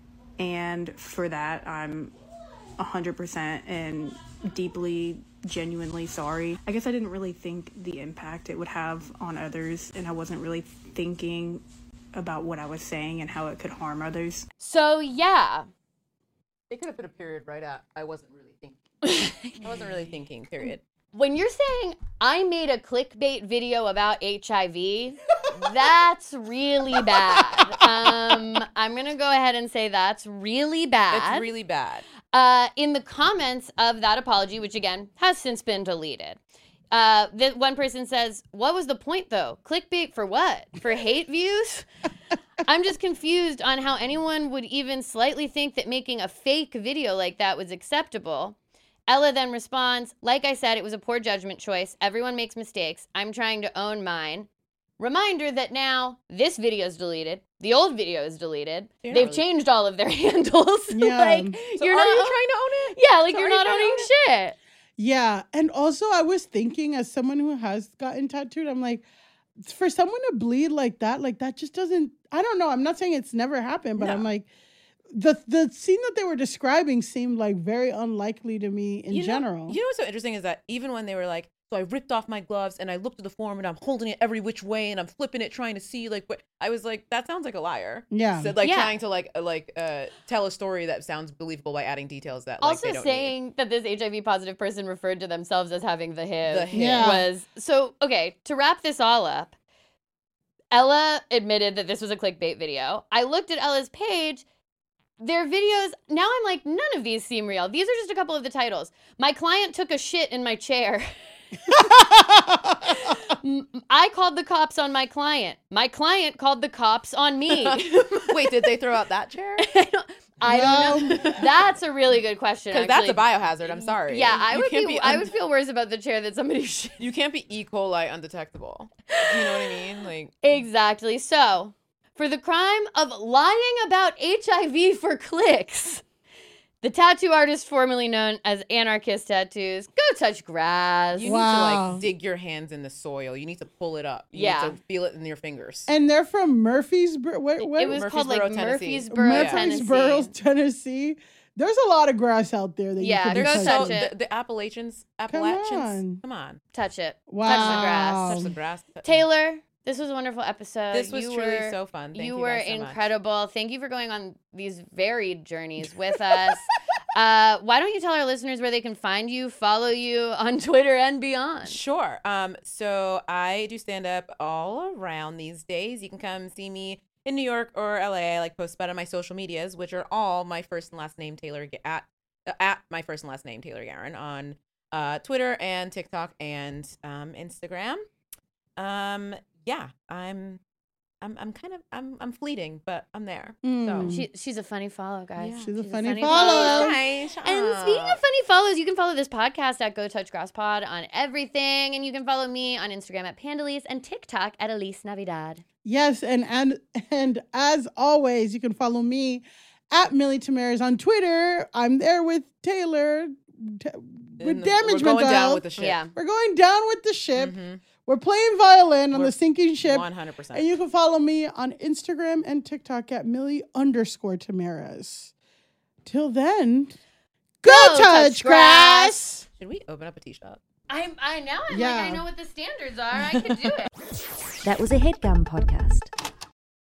And for that, I'm one hundred percent and deeply, genuinely sorry. I guess I didn't really think the impact it would have on others, and I wasn't really thinking about what I was saying and how it could harm others. So, yeah. They could have put a period right at I wasn't really thinking. I wasn't really thinking, period. When you're saying I made a clickbait video about H I V, that's really bad. Um, I'm going to go ahead and say that's really bad. It's really bad. Uh, in the comments of that apology, which again has since been deleted, uh, the, one person says, "What was the point though? Clickbait for what? For hate views?" I'm just confused on how anyone would even slightly think that making a fake video like that was acceptable. Ella then responds, "Like I said, it was a poor judgment choice. Everyone makes mistakes. I'm trying to own mine. Reminder that now this video is deleted. The old video is deleted. You're not They've really- changed all of their handles. Yeah. like So you're are not you trying to own it? Yeah, like So you're are you not trying to owning own shit. Yeah, and also I was thinking, as someone who has gotten tattooed, I'm like, for someone to bleed like that, like that just doesn't. I don't know. I'm not saying it's never happened, but No. I'm like, the the scene that they were describing seemed like very unlikely to me in You know- general. You know what's so interesting is that even when they were like, so I ripped off my gloves and I looked at the form and I'm holding it every which way and I'm flipping it trying to see like what I was like, that sounds like a liar. Yeah. So like Yeah. trying to like uh, like uh tell a story that sounds believable by adding details that like Also they don't saying that this H I V positive person referred to themselves as having the H I V, The H I V. Yeah. was so okay. To wrap this all up, Ella admitted that this was a clickbait video. I looked at Ella's page. Their videos, now I'm like, none of these seem real. These are just a couple of the titles. My client took a shit in my chair. M- I called the cops on my client. My client called the cops on me. need. Wait, did they throw out that chair? I don't, I don't know. That's a really good question. Because that's a actually. biohazard. I'm sorry. Yeah, I You would can't be. be I un- would feel worse about the chair that somebody shit. You can't be E. coli undetectable. Do you know what I mean? Like Exactly. So, for the crime of lying about H I V for clicks, the tattoo artist formerly known as Anarchist Tattoos, go touch grass. you need to Wow. like dig your hands in the soil. You need to pull it up. You Yeah. need to feel it in your fingers. And they're from Murfreesboro. What, what? It was called like Murfreesboro, Tennessee. Murfreesboro, Murfreesboro, Tennessee. Tennessee. There's a lot of grass out there that Yeah, you could there's be so- touching. touch the, it. the Appalachians, Appalachians. on. Come on. Touch it. Wow. Touch the grass. Touch the grass. Taylor, this was a wonderful episode. This was You truly were- so fun. Thank you you were guys so much. incredible. Thank you for going on these varied journeys with us. uh, why don't you tell our listeners where they can find you, follow you on Twitter and beyond? Sure. Um, so I do stand up all around these days. You can come see me in New York or L A. I like post about it on my social medias, which are all my first and last name Taylor Ga- at uh, at my first and last name Taylor Garin on uh, Twitter and TikTok and um, Instagram. Um, yeah, I'm. I'm I'm kind of I'm I'm fleeting, but I'm there. Mm. So She, she's a funny follow, guys. Yeah. She's a funny follow. Hi, shut And up. speaking of funny follows, you can follow this podcast at Go Touch Grass Pod on everything. And you can follow me on Instagram at Pandalise and TikTok at Elise Navidad. Yes, and and and as always, you can follow me at Millie Tamaris on Twitter. I'm there with Taylor t- with And damage we're going mental down health. with the ship. Yeah. We're going down with the ship. Mhm. We're playing violin on We're the sinking ship. one hundred percent. And you can follow me on Instagram and TikTok at Millie underscore Tamaris. Till then, go, Go touch, touch grass. Should we open up a tea shop? I'm, I now I'm Yeah. like, I know what the standards are. I can do it. That was a headgum podcast.